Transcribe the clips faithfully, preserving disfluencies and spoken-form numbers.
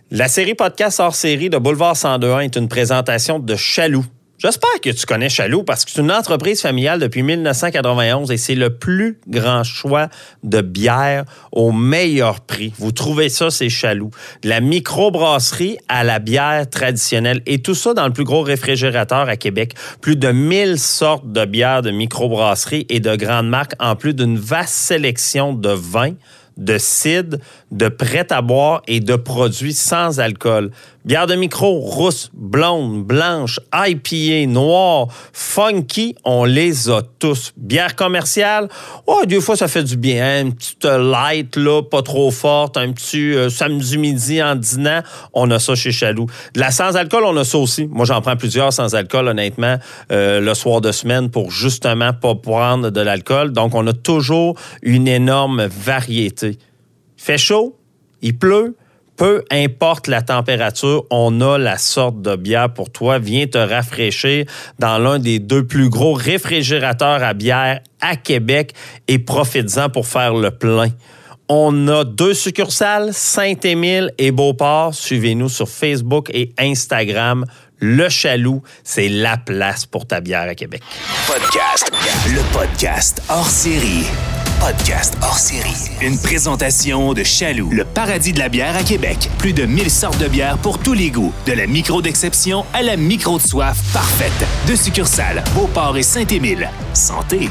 La série podcast hors série de Boulevard cent deux point un est une présentation de Chaloux. J'espère que tu connais Chaloux parce que c'est une entreprise familiale depuis mille neuf cent quatre-vingt-onze et c'est le plus grand choix de bière au meilleur prix. Vous trouvez ça, c'est Chaloux. De la microbrasserie à la bière traditionnelle et tout ça dans le plus gros réfrigérateur à Québec. Plus de mille sortes de bières de microbrasserie et de grandes marques en plus d'une vaste sélection de vins, de cidre, de prêt à boire et de produits sans alcool. Bière de micro, rousse, blonde, blanche, I P A, noire, funky, on les a tous. Bière commerciale, oh, des fois ça fait du bien. Une petite light, là, pas trop forte, un petit euh, samedi midi en dînant, on a ça chez Chaloux. De la sans-alcool, on a ça aussi. Moi, j'en prends plusieurs sans-alcool, honnêtement, euh, le soir de semaine pour justement pas prendre de l'alcool. Donc, on a toujours une énorme variété. Fait chaud, il pleut, peu importe la température, on a la sorte de bière pour toi. Viens te rafraîchir dans l'un des deux plus gros réfrigérateurs à bière à Québec et profites-en pour faire le plein. On a deux succursales, Saint-Émile et Beauport. Suivez-nous sur Facebook et Instagram. Le Chaloux, c'est la place pour ta bière à Québec. Podcast, le podcast hors série. Podcast hors série. Une présentation de Chaloux, le paradis de la bière à Québec. Plus de mille sortes de bières pour tous les goûts. De la micro d'exception à la micro de soif parfaite. Deux succursales, Beauport et Saint-Émile. Santé!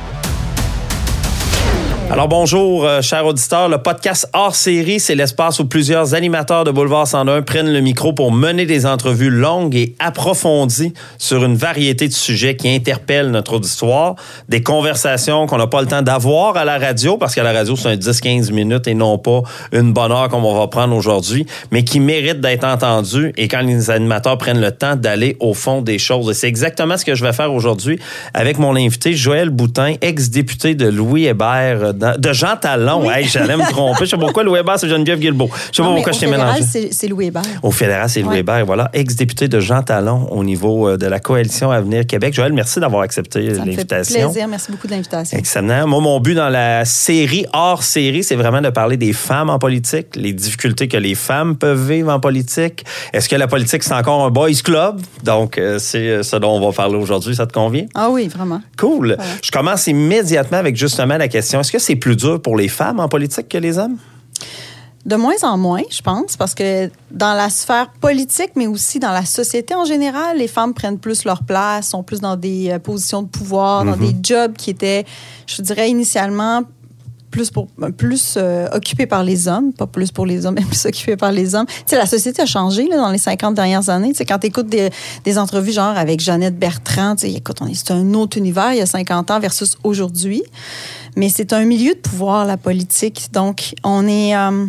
Alors bonjour, euh, chers auditeurs. Le podcast hors série, c'est l'espace où plusieurs animateurs de Boulevard cent un prennent le micro pour mener des entrevues longues et approfondies sur une variété de sujets qui interpellent notre auditoire. Des conversations qu'on n'a pas le temps d'avoir à la radio, parce qu'à la radio, c'est un dix à quinze minutes et non pas une bonne heure comme on va prendre aujourd'hui, mais qui méritent d'être entendues et quand les animateurs prennent le temps d'aller au fond des choses. Et c'est exactement ce que je vais faire aujourd'hui avec mon invité, Joël Boutin, ex-député de Louis Hébert, de Jean Talon. Oui. Hey, j'allais me tromper. Je sais pas pourquoi Louis Hébert, c'est Geneviève Guilbeault. Je sais pas pourquoi je t'ai mélangé. C'est, c'est Louis Hébert. Au fédéral, c'est Louis ouais. Hébert. Voilà, ex-député de Jean Talon au niveau de la coalition Avenir Québec. Joël, merci d'avoir accepté ça l'invitation. Ça me fait plaisir. Merci beaucoup de l'invitation. Excellent. Moi, mon but dans la série hors série, c'est vraiment de parler des femmes en politique, les difficultés que les femmes peuvent vivre en politique. Est-ce que la politique, c'est encore un boys club? Donc, c'est ce dont on va parler aujourd'hui. Ça te convient? Ah oui, vraiment. Cool. Ouais. Je commence immédiatement avec justement la question. Est-ce que c'est plus dur pour les femmes en politique que les hommes? De moins en moins, je pense, parce que dans la sphère politique, mais aussi dans la société en général, les femmes prennent plus leur place, sont plus dans des euh, positions de pouvoir, mm-hmm. dans des jobs qui étaient, je dirais, initialement plus pour plus euh, occupés par les hommes, pas plus pour les hommes, mais plus occupés par les hommes. Tu sais, la société a changé là, dans les cinquante dernières années. Tu sais, quand tu écoutes des, des entrevues genre avec Jeannette Bertrand, tu sais, écoute, on est, c'est un autre univers il y a cinquante ans versus aujourd'hui. Mais c'est un milieu de pouvoir, la politique. Donc, on est... Euh,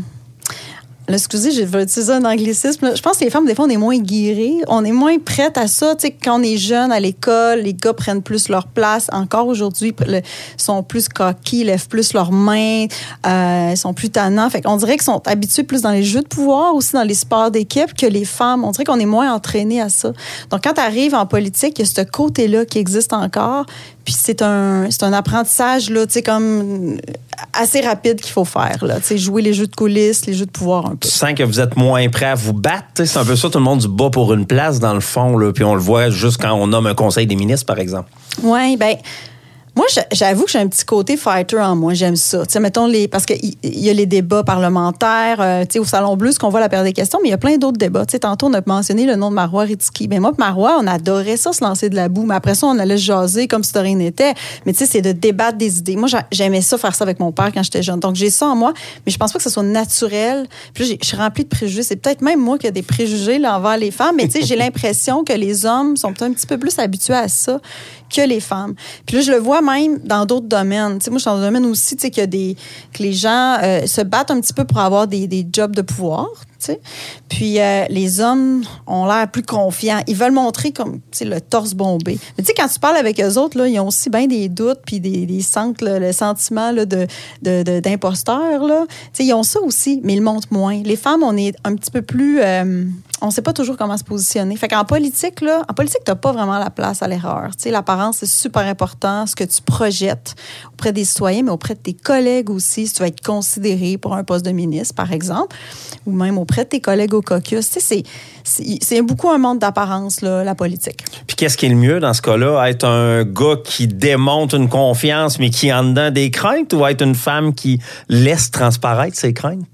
Là, excusez, je vais utiliser un anglicisme. Je pense que les femmes, des fois, on est moins guérées. On est moins prêtes à ça. Tu sais, quand on est jeune à l'école, les gars prennent plus leur place. Encore aujourd'hui, ils sont plus coquilles, lèvent plus leurs mains, euh, sont plus tannants. Fait qu'on dirait qu'ils sont habitués plus dans les jeux de pouvoir, aussi dans les sports d'équipe, que les femmes. On dirait qu'on est moins entraînés à ça. Donc, quand tu arrives en politique, il y a ce côté-là qui existe encore. Puis c'est un, c'est un apprentissage, là, tu sais, comme assez rapide qu'il faut faire, là. Tu sais, jouer les jeux de coulisses, les jeux de pouvoir un peu. Tu sens que vous êtes moins prêt à vous battre, c'est un peu ça, tout le monde se bat pour une place, dans le fond, là, puis on le voit juste quand on nomme un conseil des ministres, par exemple. Oui, bien... Moi, j'avoue que j'ai un petit côté fighter en moi. J'aime ça. Tu sais, mettons les, parce que il y a les débats parlementaires, euh, tu sais, au Salon Bleu, ce qu'on voit à la période des questions, mais il y a plein d'autres débats. Tu sais, tantôt, on a mentionné le nom de Marois Ritski. Ben moi, Marois, on adorait ça, se lancer de la boue. Mais après ça, on allait se jaser comme si de rien n'était. Mais tu sais, c'est de débattre des idées. Moi, j'aimais ça, faire ça avec mon père quand j'étais jeune. Donc, j'ai ça en moi, mais je pense pas que ce soit naturel. Puis là, je suis remplie de préjugés. C'est peut-être même moi qui ai des préjugés là, envers les femmes, mais tu sais, j'ai l'impression que les hommes sont peut-être un petit peu plus habitués à ça que les femmes. Puis là, je le vois même dans d'autres domaines. Tu sais, moi, je suis dans un domaine aussi, tu sais, qu'il y a des, que les gens euh, se battent un petit peu pour avoir des, des jobs de pouvoir. Tu sais. Puis euh, les hommes ont l'air plus confiants. Ils veulent montrer comme, tu sais, le torse bombé. Mais tu sais, quand tu parles avec eux autres, là, ils ont aussi bien des doutes puis des, des sentent là, le sentiment là, de, de, de, d'imposteur. Là. Tu sais, ils ont ça aussi, mais ils le montrent moins. Les femmes, on est un petit peu plus... Euh, on ne sait pas toujours comment se positionner. Fait qu'en politique, là, en politique, tu n'as pas vraiment la place à l'erreur. Tu sais, l'apparence, c'est super important. Ce que tu projettes auprès des citoyens, mais auprès de tes collègues aussi, si tu vas être considéré pour un poste de ministre, par exemple, ou même auprès auprès de tes collègues au caucus. Tu sais, c'est, c'est, c'est beaucoup un monde d'apparence, là, la politique. Puis qu'est-ce qui est le mieux dans ce cas-là? Être un gars qui démontre une confiance, mais qui en dedans des craintes, ou être une femme qui laisse transparaître ses craintes?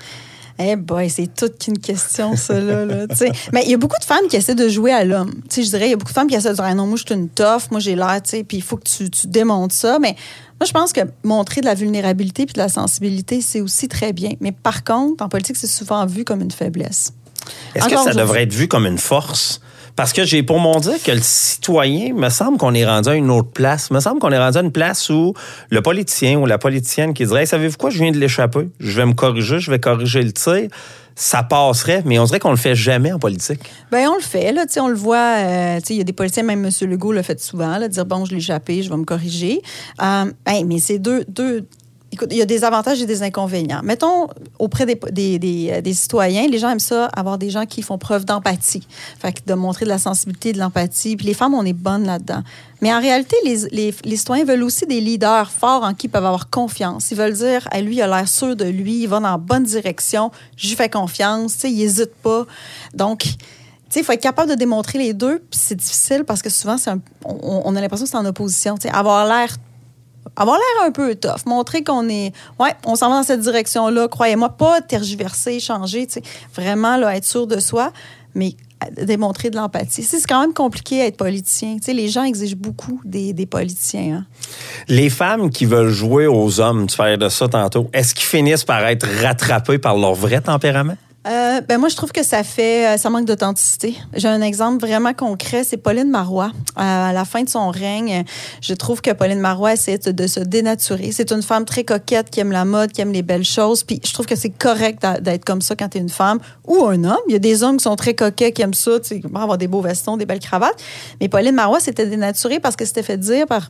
Eh boy, c'est toute qu'une question, ça, là. là mais il y a beaucoup de femmes qui essaient de jouer à l'homme. Je dirais, il y a beaucoup de femmes qui essaient de dire ah, non, moi, je suis une tough, moi, j'ai l'air, tu sais, puis il faut que tu, tu démontres ça. Mais moi, je pense que montrer de la vulnérabilité puis de la sensibilité, c'est aussi très bien. Mais par contre, en politique, c'est souvent vu comme une faiblesse. Est-ce Encore que ça devrait être vu comme une force? Parce que j'ai pour mon dire que le citoyen, me semble qu'on est rendu à une autre place. Me semble qu'on est rendu à une place où le politicien ou la politicienne qui dirait hey, savez-vous quoi, je viens de l'échapper, je vais me corriger, je vais corriger le tir. Ça passerait, mais on dirait qu'on le fait jamais en politique. Bien, on le fait, là, tu sais, on le voit, euh, tu sais, il y a des politiciens, même M. Legault le fait souvent, là, dire bon, je l'ai échappé, je vais me corriger. Euh, ben, mais c'est deux, deux, écoute, il y a des avantages et des inconvénients. Mettons, auprès des, des, des, des citoyens, les gens aiment ça, avoir des gens qui font preuve d'empathie. Fait que de montrer de la sensibilité, de l'empathie. Puis les femmes, on est bonnes là-dedans. Mais en réalité, les, les, les citoyens veulent aussi des leaders forts en qui ils peuvent avoir confiance. Ils veulent dire, hey, lui, il a l'air sûr de lui, il va dans la bonne direction, je lui fais confiance, tu sais, il n'hésite pas. Donc, il faut être capable de démontrer les deux, puis c'est difficile parce que souvent, c'est un, on, on a l'impression que c'est en opposition. T'sais, avoir l'air Avoir l'air un peu tough, montrer qu'on est, ouais, on s'en va dans cette direction-là, croyez-moi, pas tergiverser, changer, tu sais, vraiment là, être sûr de soi, mais démontrer de l'empathie. C'est quand même compliqué d'être politicien. Tu sais, les gens exigent beaucoup des, des politiciens. Hein. Les femmes qui veulent jouer aux hommes, tu parlais de ça tantôt, est-ce qu'ils finissent par être rattrapées par leur vrai tempérament? Euh, ben moi, je trouve que ça fait, ça manque d'authenticité. J'ai un exemple vraiment concret, c'est Pauline Marois. Euh, à la fin de son règne, je trouve que Pauline Marois essaie de, de se dénaturer. C'est une femme très coquette, qui aime la mode, qui aime les belles choses. Puis je trouve que c'est correct d'être comme ça quand t'es une femme ou un homme. Il y a des hommes qui sont très coquets, qui aiment ça, tu sais, avoir des beaux vestons, des belles cravates. Mais Pauline Marois s'était dénaturée parce que c'était fait dire par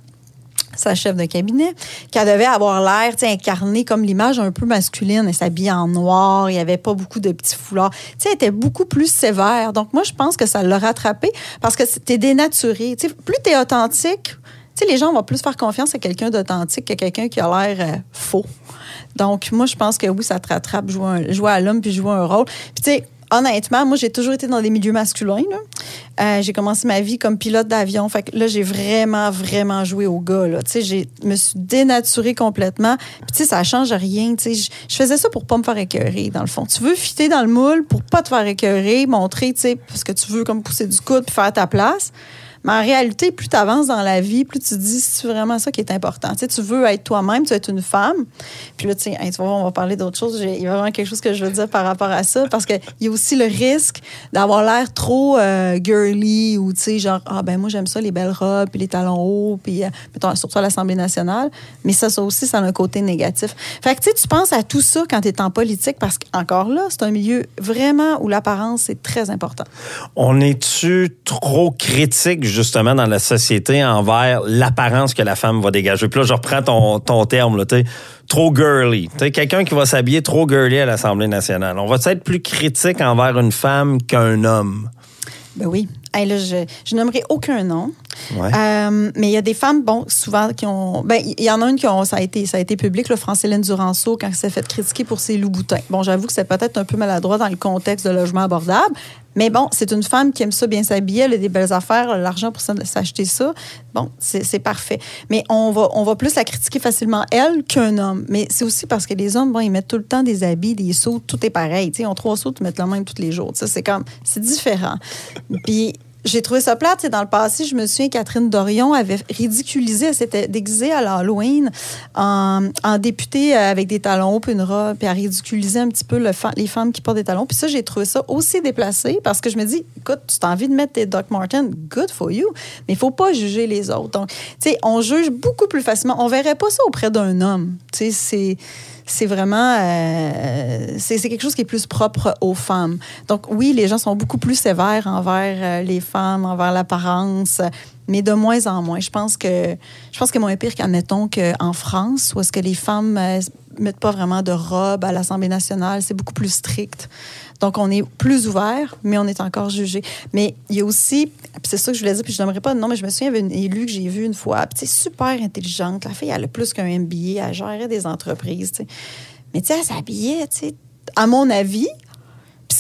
sa chef de cabinet, qu'elle devait avoir l'air incarnée comme l'image un peu masculine. Elle s'habillait en noir, il n'y avait pas beaucoup de petits foulards. T'sais, elle était beaucoup plus sévère. Donc, moi, je pense que ça l'a rattrapée parce que t'es dénaturé. T'sais, plus t'es authentique, t'sais, les gens vont plus faire confiance à quelqu'un d'authentique que quelqu'un qui a l'air euh, faux. Donc, moi, je pense que oui, ça te rattrape, jouer, un, jouer à l'homme puis jouer un rôle. Puis, tu sais, honnêtement, moi, j'ai toujours été dans des milieux masculins. Là. Euh, j'ai commencé ma vie comme pilote d'avion. Fait que là, j'ai vraiment, vraiment joué au gars. Là. Tu sais, je me suis dénaturée complètement. Puis, tu sais, ça change rien. Tu sais, je faisais ça pour pas me faire écœurer, dans le fond. Tu veux fitter dans le moule pour pas te faire écœurer, montrer, tu sais, parce que tu veux comme pousser du coude puis faire ta place. Mais en réalité, plus tu avances dans la vie, plus tu te dis, c'est vraiment ça qui est important. Tu sais, tu veux être toi-même, tu veux être une femme. Puis là, tu sais, tu vas voir, on va parler d'autre chose. Il y a vraiment quelque chose que je veux dire par rapport à ça, parce qu'il y a aussi le risque d'avoir l'air trop euh, girly ou, tu sais, genre, ah ben moi, j'aime ça, les belles robes, puis les talons hauts, puis, euh, mettons, surtout à l'Assemblée nationale. Mais ça, ça aussi, ça a un côté négatif. Fait que, tu sais, tu penses à tout ça quand tu es en politique, parce qu'encore là, c'est un milieu vraiment où l'apparence, c'est très important. On est-tu trop critique, justement, dans la société envers l'apparence que la femme va dégager? Puis là, je reprends ton, ton terme, là, t'sais, trop girly. T'sais, quelqu'un qui va s'habiller trop girly à l'Assemblée nationale. On va être plus critique envers une femme qu'un homme? Ben oui. Hey, là, je, je nommerai aucun nom. Ouais. Euh, mais il y a des femmes, bon, souvent, qui ont... Ben, il y en a une qui ont... Ça a été, ça a été public, là, Francéline Duranceau, quand elle s'est fait critiquer pour ses loups-boutins. Bon, j'avoue que c'est peut-être un peu maladroit dans le contexte de logement abordable, mais bon, c'est une femme qui aime ça bien s'habiller, elle a des belles affaires, elle a l'argent pour s'acheter ça. Bon, c'est, c'est parfait. Mais on va, on va plus la critiquer facilement, elle, qu'un homme. Mais c'est aussi parce que les hommes, bon, ils mettent tout le temps des habits, des sauts, tout est pareil. Tu sais, ils ont trois sauts, ils mettent le même tous les jours. Ça, c'est comme... C'est différent. Puis... J'ai trouvé ça plate. T'sais, dans le passé, je me souviens, Catherine Dorion avait ridiculisé, elle s'était déguisée à l'Halloween en, en députée avec des talons hauts puis une robe, puis elle ridiculisait un petit peu le fa- les femmes qui portent des talons. Puis ça, j'ai trouvé ça aussi déplacé parce que je me dis, écoute, tu as envie de mettre tes Doc Martens, good for you, mais il faut pas juger les autres. Donc, tu sais, on juge beaucoup plus facilement. On verrait pas ça auprès d'un homme. Tu sais, c'est... c'est vraiment... Euh, c'est, c'est quelque chose qui est plus propre aux femmes. Donc, oui, les gens sont beaucoup plus sévères envers euh, les femmes, envers l'apparence, mais de moins en moins. Je pense que je pense que moins pire qu'admettons qu'en France, où est-ce que les femmes euh, mettent pas vraiment de robe à l'Assemblée nationale, c'est beaucoup plus strict. Donc, on est plus ouvert, mais on est encore jugé. Mais il y a aussi, puis c'est ça que je voulais dire, puis je n'aimerais pas de nom, mais je me souviens, il y avait une élue que j'ai vue une fois, puis c'est super intelligente. La fille, elle a plus qu'un M B A, elle gérait des entreprises, tu sais. Mais tu sais, elle s'habillait, tu sais, à mon avis,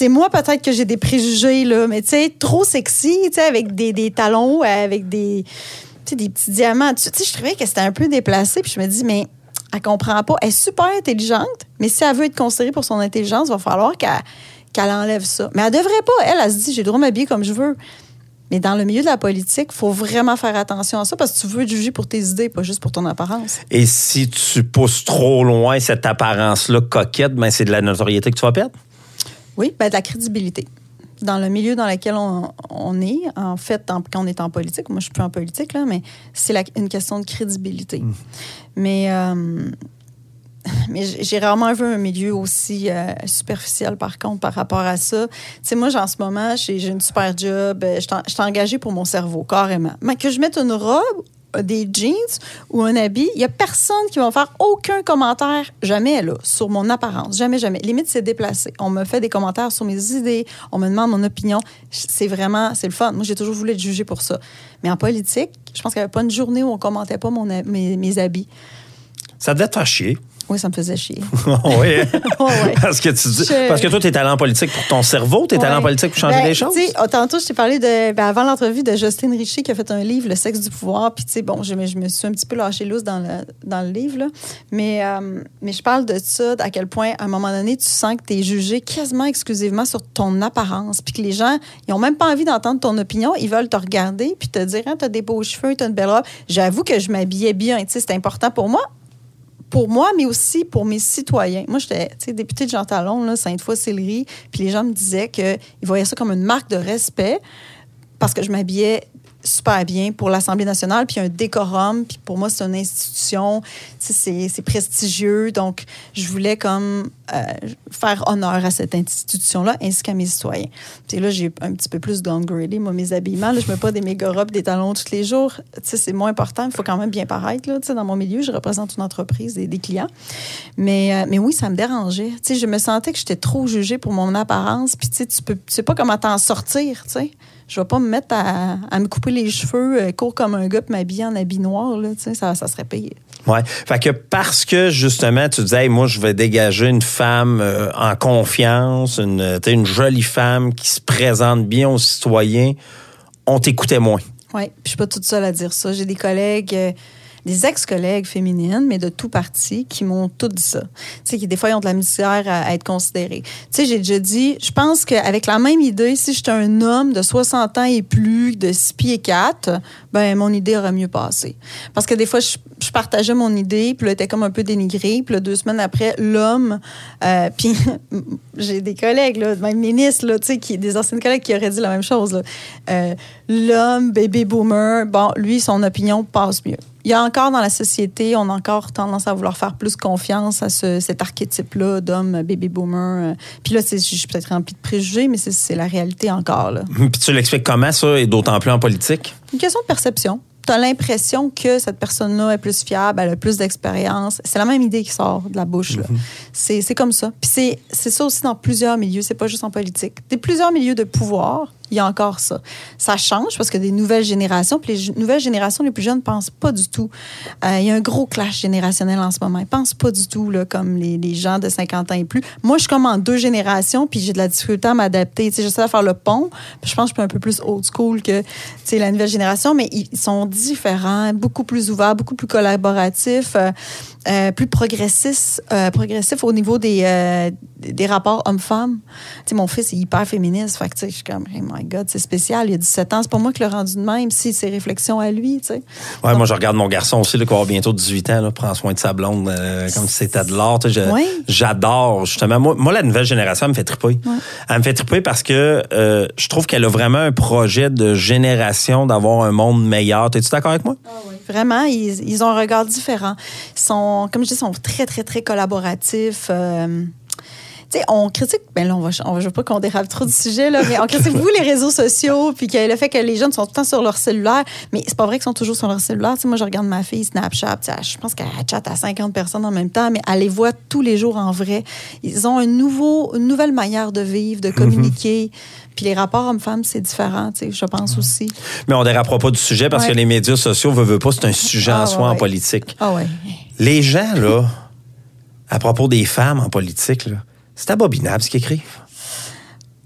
c'est moi peut-être que j'ai des préjugés, là, mais tu sais, trop sexy, tu sais, avec des, des talons, avec des, tu sais, des petits diamants. Tu sais, je trouvais que c'était un peu déplacé, puis je me dis, mais elle comprend pas. Elle est super intelligente, mais si elle veut être considérée pour son intelligence, il va falloir qu'elle, qu'elle enlève ça. Mais elle devrait pas. Elle, elle se dit, j'ai le droit de m'habiller comme je veux. Mais dans le milieu de la politique, il faut vraiment faire attention à ça parce que tu veux être jugé pour tes idées, pas juste pour ton apparence. Et si tu pousses trop loin cette apparence-là coquette, ben c'est de la notoriété que tu vas perdre? Oui, ben de la crédibilité. Dans le milieu dans lequel on, on est, en fait, en, quand on est en politique, moi je suis plus en politique, là, mais c'est la, une question de crédibilité. Mmh. Mais... Euh, Mais j'ai rarement vu un milieu aussi euh, superficiel, par contre, par rapport à ça. Tu sais, moi, en ce moment, j'ai, j'ai une super job. Je suis engagée pour mon cerveau, carrément. Mais que je mette une robe, des jeans ou un habit, il n'y a personne qui va faire aucun commentaire, jamais, là, sur mon apparence. Jamais, jamais. Limite, c'est déplacé. On me fait des commentaires sur mes idées. On me demande mon opinion. C'est vraiment, c'est le fun. Moi, j'ai toujours voulu être jugée pour ça. Mais en politique, je pense qu'il n'y avait pas une journée où on ne commentait pas mon, mes, mes habits. Ça devait te faire chier. Oui, ça me faisait chier. oui. ouais, ouais. Parce que tu dis, je... parce que toi, tu es allé en politique pour ton cerveau, tu es ouais. allé en politique pour changer ben, les choses. Oh, tantôt, je t'ai parlé de, ben, avant l'entrevue de Justine Richer qui a fait un livre, Le sexe du pouvoir. Puis, tu sais, bon, je, je me suis un petit peu lâchée loose dans le, dans le livre, là. Mais, euh, mais je parle de ça, à quel point, à un moment donné, tu sens que tu es jugé quasiment exclusivement sur ton apparence. Puis que les gens, ils n'ont même pas envie d'entendre ton opinion. Ils veulent te regarder puis te dire, hein, tu as des beaux cheveux, tu as une belle robe. J'avoue que je m'habillais bien. Tu sais, c'est important pour moi. Pour moi, mais aussi pour mes citoyens. Moi, j'étais députée de Jean Talon, là, Sainte-Foy-Sillery, puis les gens me disaient qu'ils voyaient ça comme une marque de respect parce que je m'habillais super bien pour l'Assemblée nationale, puis un décorum, puis pour moi, c'est une institution, c'est, c'est prestigieux, donc je voulais comme euh, faire honneur à cette institution-là, ainsi qu'à mes citoyens. Puis là, j'ai un petit peu plus downgradé, moi, mes habillements. Là, je mets pas des méga robes, des talons tous les jours. T'sais, c'est moins important, il faut quand même bien paraître. Là, dans mon milieu, je représente une entreprise et des clients. Mais, euh, mais oui, ça me dérangeait. T'sais, je me sentais que j'étais trop jugée pour mon apparence, puis tu peux, tu sais pas comment t'en sortir, tu sais. Je vais pas me mettre à, à me couper les cheveux euh, court comme un gars puis m'habiller en habit noir, là, ça, ça serait payé. Oui. Fait que parce que, justement, tu disais, hey, moi, je vais dégager une femme euh, en confiance, une, une jolie femme qui se présente bien aux citoyens, on t'écoutait moins. Oui, puis je suis pas toute seule à dire ça. J'ai des collègues... Euh, des ex-collègues féminines, mais de tout parti, qui m'ont tout dit ça. Tu sais, qui des fois, ils ont de la misère à, à être considérés. Tu sais, j'ai déjà dit, je pense qu'avec la même idée, si j'étais un homme de soixante ans et plus, de six pieds quatre, ben mon idée aurait mieux passé. Parce que des fois, je, je partageais mon idée, puis là, elle était comme un peu dénigrée, puis là, deux semaines après, l'homme, euh, puis j'ai des collègues, là, même ministres, là, tu sais, qui, des anciennes collègues qui auraient dit la même chose, là. Euh, l'homme, baby boomer, bon, lui, son opinion passe mieux. Il y a encore dans la société, on a encore tendance à vouloir faire plus confiance à ce, cet archétype-là d'homme baby boomer. Puis là, je suis peut-être remplie de préjugés, mais c'est, c'est la réalité encore, là. Puis tu l'expliques comment, ça, et d'autant plus en politique? Une question de perception. Tu as l'impression que cette personne-là est plus fiable, elle a plus d'expérience. C'est la même idée qui sort de la bouche, là. Mm-hmm. C'est, c'est comme ça. Puis c'est, c'est ça aussi dans plusieurs milieux, c'est pas juste en politique. Dans plusieurs milieux de pouvoir, il y a encore ça. Ça change parce que des nouvelles générations, puis les nouvelles générations, les plus jeunes, ne pensent pas du tout. Euh, il y a un gros clash générationnel en ce moment. Ils ne pensent pas du tout là, comme les, les gens de cinquante ans et plus. Moi, je suis comme en deux générations, puis j'ai de la difficulté à m'adapter. Tu sais, j'essaie de faire le pont, puis je pense que je suis un peu plus old school que tu sais, la nouvelle génération, mais ils sont différents, beaucoup plus ouverts, beaucoup plus collaboratifs, euh, euh, plus progressistes, euh, progressifs au niveau des, euh, des rapports hommes-femmes. Tu sais, mon fils est hyper féministe, fait que tu sais, je suis comme, hey my God, c'est spécial, il a dix-sept ans, c'est pas moi qui l'ai rendu de même, si c'est réflexions à lui, tu sais. Ouais, Donc, moi, je regarde mon garçon aussi, là, qui va avoir bientôt dix-huit ans, là, prend soin de sa blonde, euh, comme si c'était de l'or, tu sais, je, oui. J'adore, justement. Moi, moi, la nouvelle génération, elle me fait triper. Ouais. Elle me fait triper parce que euh, je trouve qu'elle a vraiment un projet de génération d'avoir un monde meilleur. T'es-tu d'accord avec moi? Ah oui. Vraiment, ils, ils ont un regard différent. Ils sont, comme je dis, ils sont très, très, très collaboratifs. Euh, tu sais, on critique, ben là, on va, on va, je veux pas qu'on dérape trop du sujet, là, mais on critique beaucoup les réseaux sociaux, puis que le fait que les jeunes sont tout le temps sur leur cellulaire, mais c'est pas vrai qu'ils sont toujours sur leur cellulaire. Tu sais, moi, je regarde ma fille Snapchat, je pense qu'elle chatte à cinquante personnes en même temps, mais elle les voit tous les jours en vrai. Ils ont un nouveau, une nouvelle manière de vivre, de communiquer. Mm-hmm. Puis les rapports hommes-femmes, c'est différent, tu sais, je pense aussi. Mais on dérapera pas du sujet parce ouais. que les médias sociaux, veut, veut pas, c'est un sujet ah, en soi ouais. en politique. Ah ouais. Les gens, là, à propos des femmes en politique, là, c'est abominable ce qu'ils écrivent.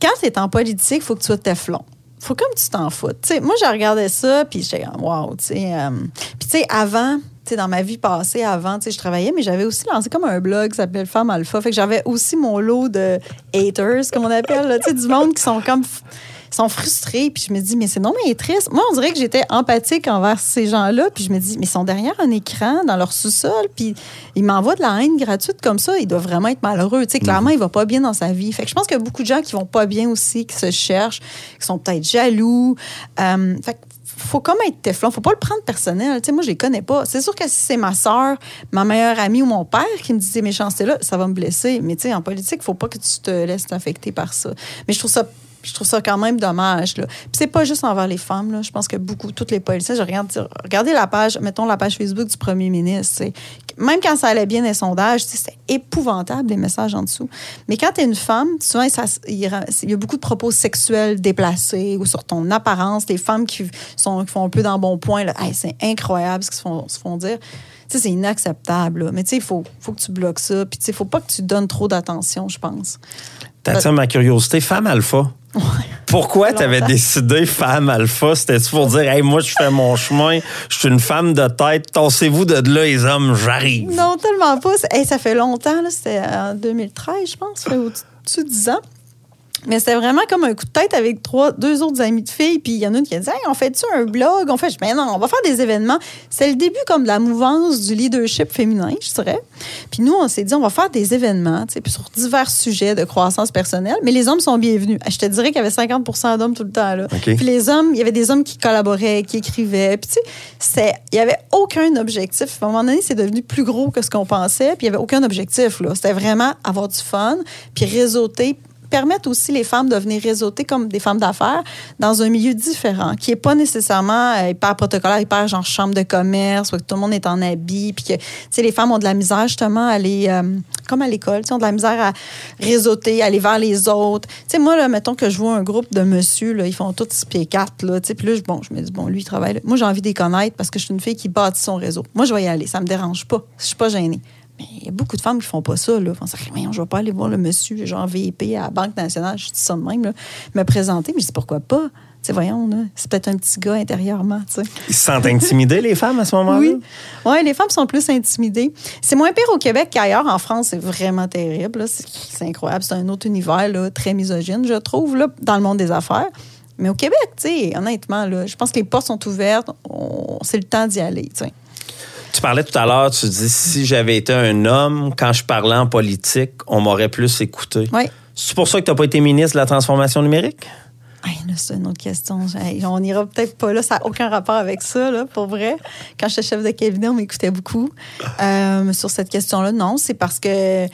quand tu es en politique, il faut que tu sois Teflon. Faut comme tu t'en foutes. T'sais, moi, je regardais ça, puis j'étais comme, wow, tu sais. Euh... Puis, tu sais, avant, tu sais, dans ma vie passée, avant, tu sais, je travaillais, mais j'avais aussi lancé comme un blog qui s'appelle Femme Alpha. Fait que j'avais aussi mon lot de haters, comme on appelle, tu sais, du monde qui sont comme. sont frustrés, puis je me dis, mais c'est non, mais triste. Moi, on dirait que j'étais empathique envers ces gens-là, puis je me dis, mais ils sont derrière un écran, dans leur sous-sol, puis ils m'envoient de la haine gratuite comme ça, ils doivent vraiment être malheureux. Tu sais, clairement, il va pas bien dans sa vie. Fait que je pense qu'il y a beaucoup de gens qui vont pas bien aussi, qui se cherchent, qui sont peut-être jaloux. Euh, fait que faut comme être Teflon, faut pas le prendre personnel. Tu sais, moi, je les connais pas. C'est sûr que si c'est ma soeur, ma meilleure amie ou mon père qui me dit ces méchancetés-là, ça va me blesser. Mais tu sais, en politique, faut pas que tu te laisses t'affecter par ça. Mais je trouve ça Je trouve ça quand même dommage. Là. Puis c'est pas juste envers les femmes. Là. Je pense que beaucoup, toutes les policiers, je regarde, regardez la page, mettons la page Facebook du premier ministre. T'sais. Même quand ça allait bien les sondages, c'était épouvantable les messages en dessous. Mais quand t'es une femme, souvent, ça, il y a beaucoup de propos sexuels déplacés ou sur ton apparence. Les femmes qui, sont, qui font un peu d'embonpoint, là, hey, c'est incroyable ce qu'ils se font, se font dire. T'sais, c'est inacceptable. Là. Mais il faut, faut que tu bloques ça. Puis il faut pas que tu donnes trop d'attention, je pense. T'attires ma curiosité. Femme alpha. Ouais. Pourquoi tu avais décidé femme alpha? C'était-tu pour dire, hey, moi, je fais mon chemin, je suis une femme de tête, tassez-vous de là, les hommes, j'arrive? Non, tellement pas. Hey, ça fait longtemps, là, c'était en deux mille treize, je pense, ça fait au-dessus de dix ans. Mais c'était vraiment comme un coup de tête avec trois, deux autres amis de filles. Puis il y en a une qui a dit, hey, on fait-tu un blog? On fait, je dis, mais non, on va faire des événements. C'est le début comme de la mouvance du leadership féminin, je dirais. Puis nous, on s'est dit, on va faire des événements, tu sais, puis sur divers sujets de croissance personnelle. Mais les hommes sont bienvenus. Je te dirais qu'il y avait cinquante pour cent d'hommes tout le temps, là. Okay. Puis les hommes, il y avait des hommes qui collaboraient, qui écrivaient. Puis tu sais, il y avait aucun objectif. À un moment donné, c'est devenu plus gros que ce qu'on pensait. Puis il y avait aucun objectif, là. C'était vraiment avoir du fun, puis réseauter, permettre aussi les femmes de venir réseauter comme des femmes d'affaires dans un milieu différent, qui n'est pas nécessairement euh, hyper protocolaire, hyper genre chambre de commerce, où tout le monde est en habit, puis que, tu sais, les femmes ont de la misère justement à aller, euh, comme à l'école, tu sais, ont de la misère à réseauter, à aller vers les autres. Tu sais, moi, là, mettons que je vois un groupe de monsieur, là, ils font tous six pieds quatre, là, tu sais, puis là, bon, je me dis, bon, lui, il travaille là. Moi, j'ai envie de les connaître parce que je suis une fille qui bâtit son réseau. Moi, je vais y aller, ça me dérange pas, je suis pas gênée. Mais il y a beaucoup de femmes qui font pas ça. Là. Ils font, je vais pas aller voir le monsieur, genre V P à la Banque nationale, je dis ça de même, là, me présenter. Mais je dis, pourquoi pas? T'sais, voyons, là, c'est peut-être un petit gars intérieurement. T'sais. Ils se sentent intimidés, les femmes, à ce moment-là? Oui. Ouais, les femmes sont plus intimidées. C'est moins pire au Québec qu'ailleurs. En France, c'est vraiment terrible. Là. C'est, c'est incroyable. C'est un autre univers là, très misogyne, je trouve, là, dans le monde des affaires. Mais au Québec, t'sais, honnêtement, là, je pense que les portes sont ouvertes. On, c'est le temps d'y aller. T'sais. Tu parlais tout à l'heure, tu dis, si j'avais été un homme, quand je parlais en politique, on m'aurait plus écouté. Oui. C'est pour ça que tu n'as pas été ministre de la transformation numérique? Hey, là, c'est une autre question. Hey, on n'ira peut-être pas là. Ça n'a aucun rapport avec ça, là, pour vrai. Quand j'étais chef de cabinet, on m'écoutait beaucoup. Euh, sur cette question-là, non. C'est parce que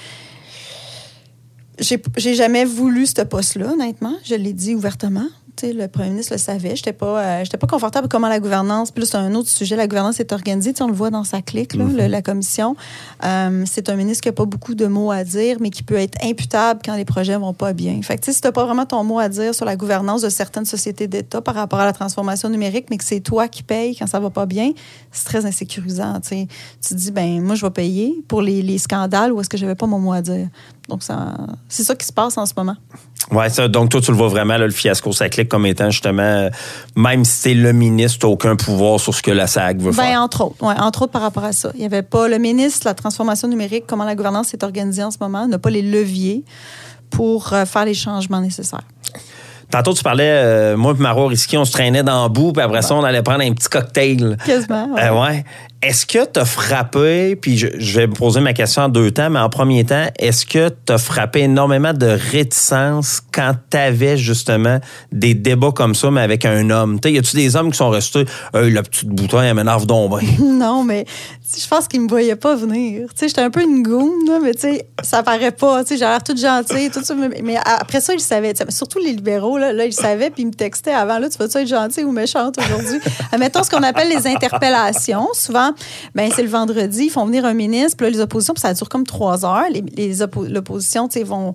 j'ai, j'ai jamais voulu ce poste-là, honnêtement. Je l'ai dit ouvertement. T'sais, le premier ministre le savait. Je n'étais pas, euh, j'étais pas confortable avec comment la gouvernance... Puis là, c'est un autre sujet. La gouvernance est organisée. T'sais, on le voit dans sa clique, là, mm-hmm. le, la commission. Euh, c'est un ministre qui n'a pas beaucoup de mots à dire, mais qui peut être imputable quand les projets ne vont pas bien. Fait que si tu n'as pas vraiment ton mot à dire sur la gouvernance de certaines sociétés d'État par rapport à la transformation numérique, mais que c'est toi qui payes quand ça ne va pas bien, c'est très insécurisant. T'sais. Tu te dis, ben moi, je vais payer pour les, les scandales ou est-ce que je n'avais pas mon mot à dire? Donc, ça, c'est ça qui se passe en ce moment. Oui, donc toi, tu le vois vraiment, là, le fiasco S A C comme étant justement, même si t'es le ministre, tu n'as aucun pouvoir sur ce que la S A C veut ben, faire. Entre autres, ouais, entre autres par rapport à ça. Il n'y avait pas le ministre, la transformation numérique, comment la gouvernance est organisée en ce moment, n'a pas les leviers pour euh, faire les changements nécessaires. Tantôt, tu parlais, euh, moi et Marois Risky, on se traînait dans le bout, puis après bon. ça, on allait prendre un petit cocktail. Quasiment, ouais. Euh, ouais. Est-ce que tu as frappé, puis je, je vais me poser ma question en deux temps, mais en premier temps, est-ce que tu as frappé énormément de réticence quand tu avais justement des débats comme ça, mais avec un homme? T'sais, y a-tu des hommes qui sont restés, hey, la petite bouteille, elle m'énerve donc bien? Non, mais je pense qu'ils me voyaient pas venir. T'sais, j'étais un peu une goune, là, mais ça paraît pas. J'ai l'air toute gentille, tout ça. Mais après ça, ils savaient. Surtout les libéraux, là, là ils savaient, puis ils me textaient avant. Là, tu vas-tu être gentille ou méchante aujourd'hui? Mettons ce qu'on appelle les interpellations. Souvent, ben c'est le vendredi, ils font venir un ministre, puis là, les oppositions, puis ça dure comme trois heures. Les, les oppo- l'opposition, tu sais, vont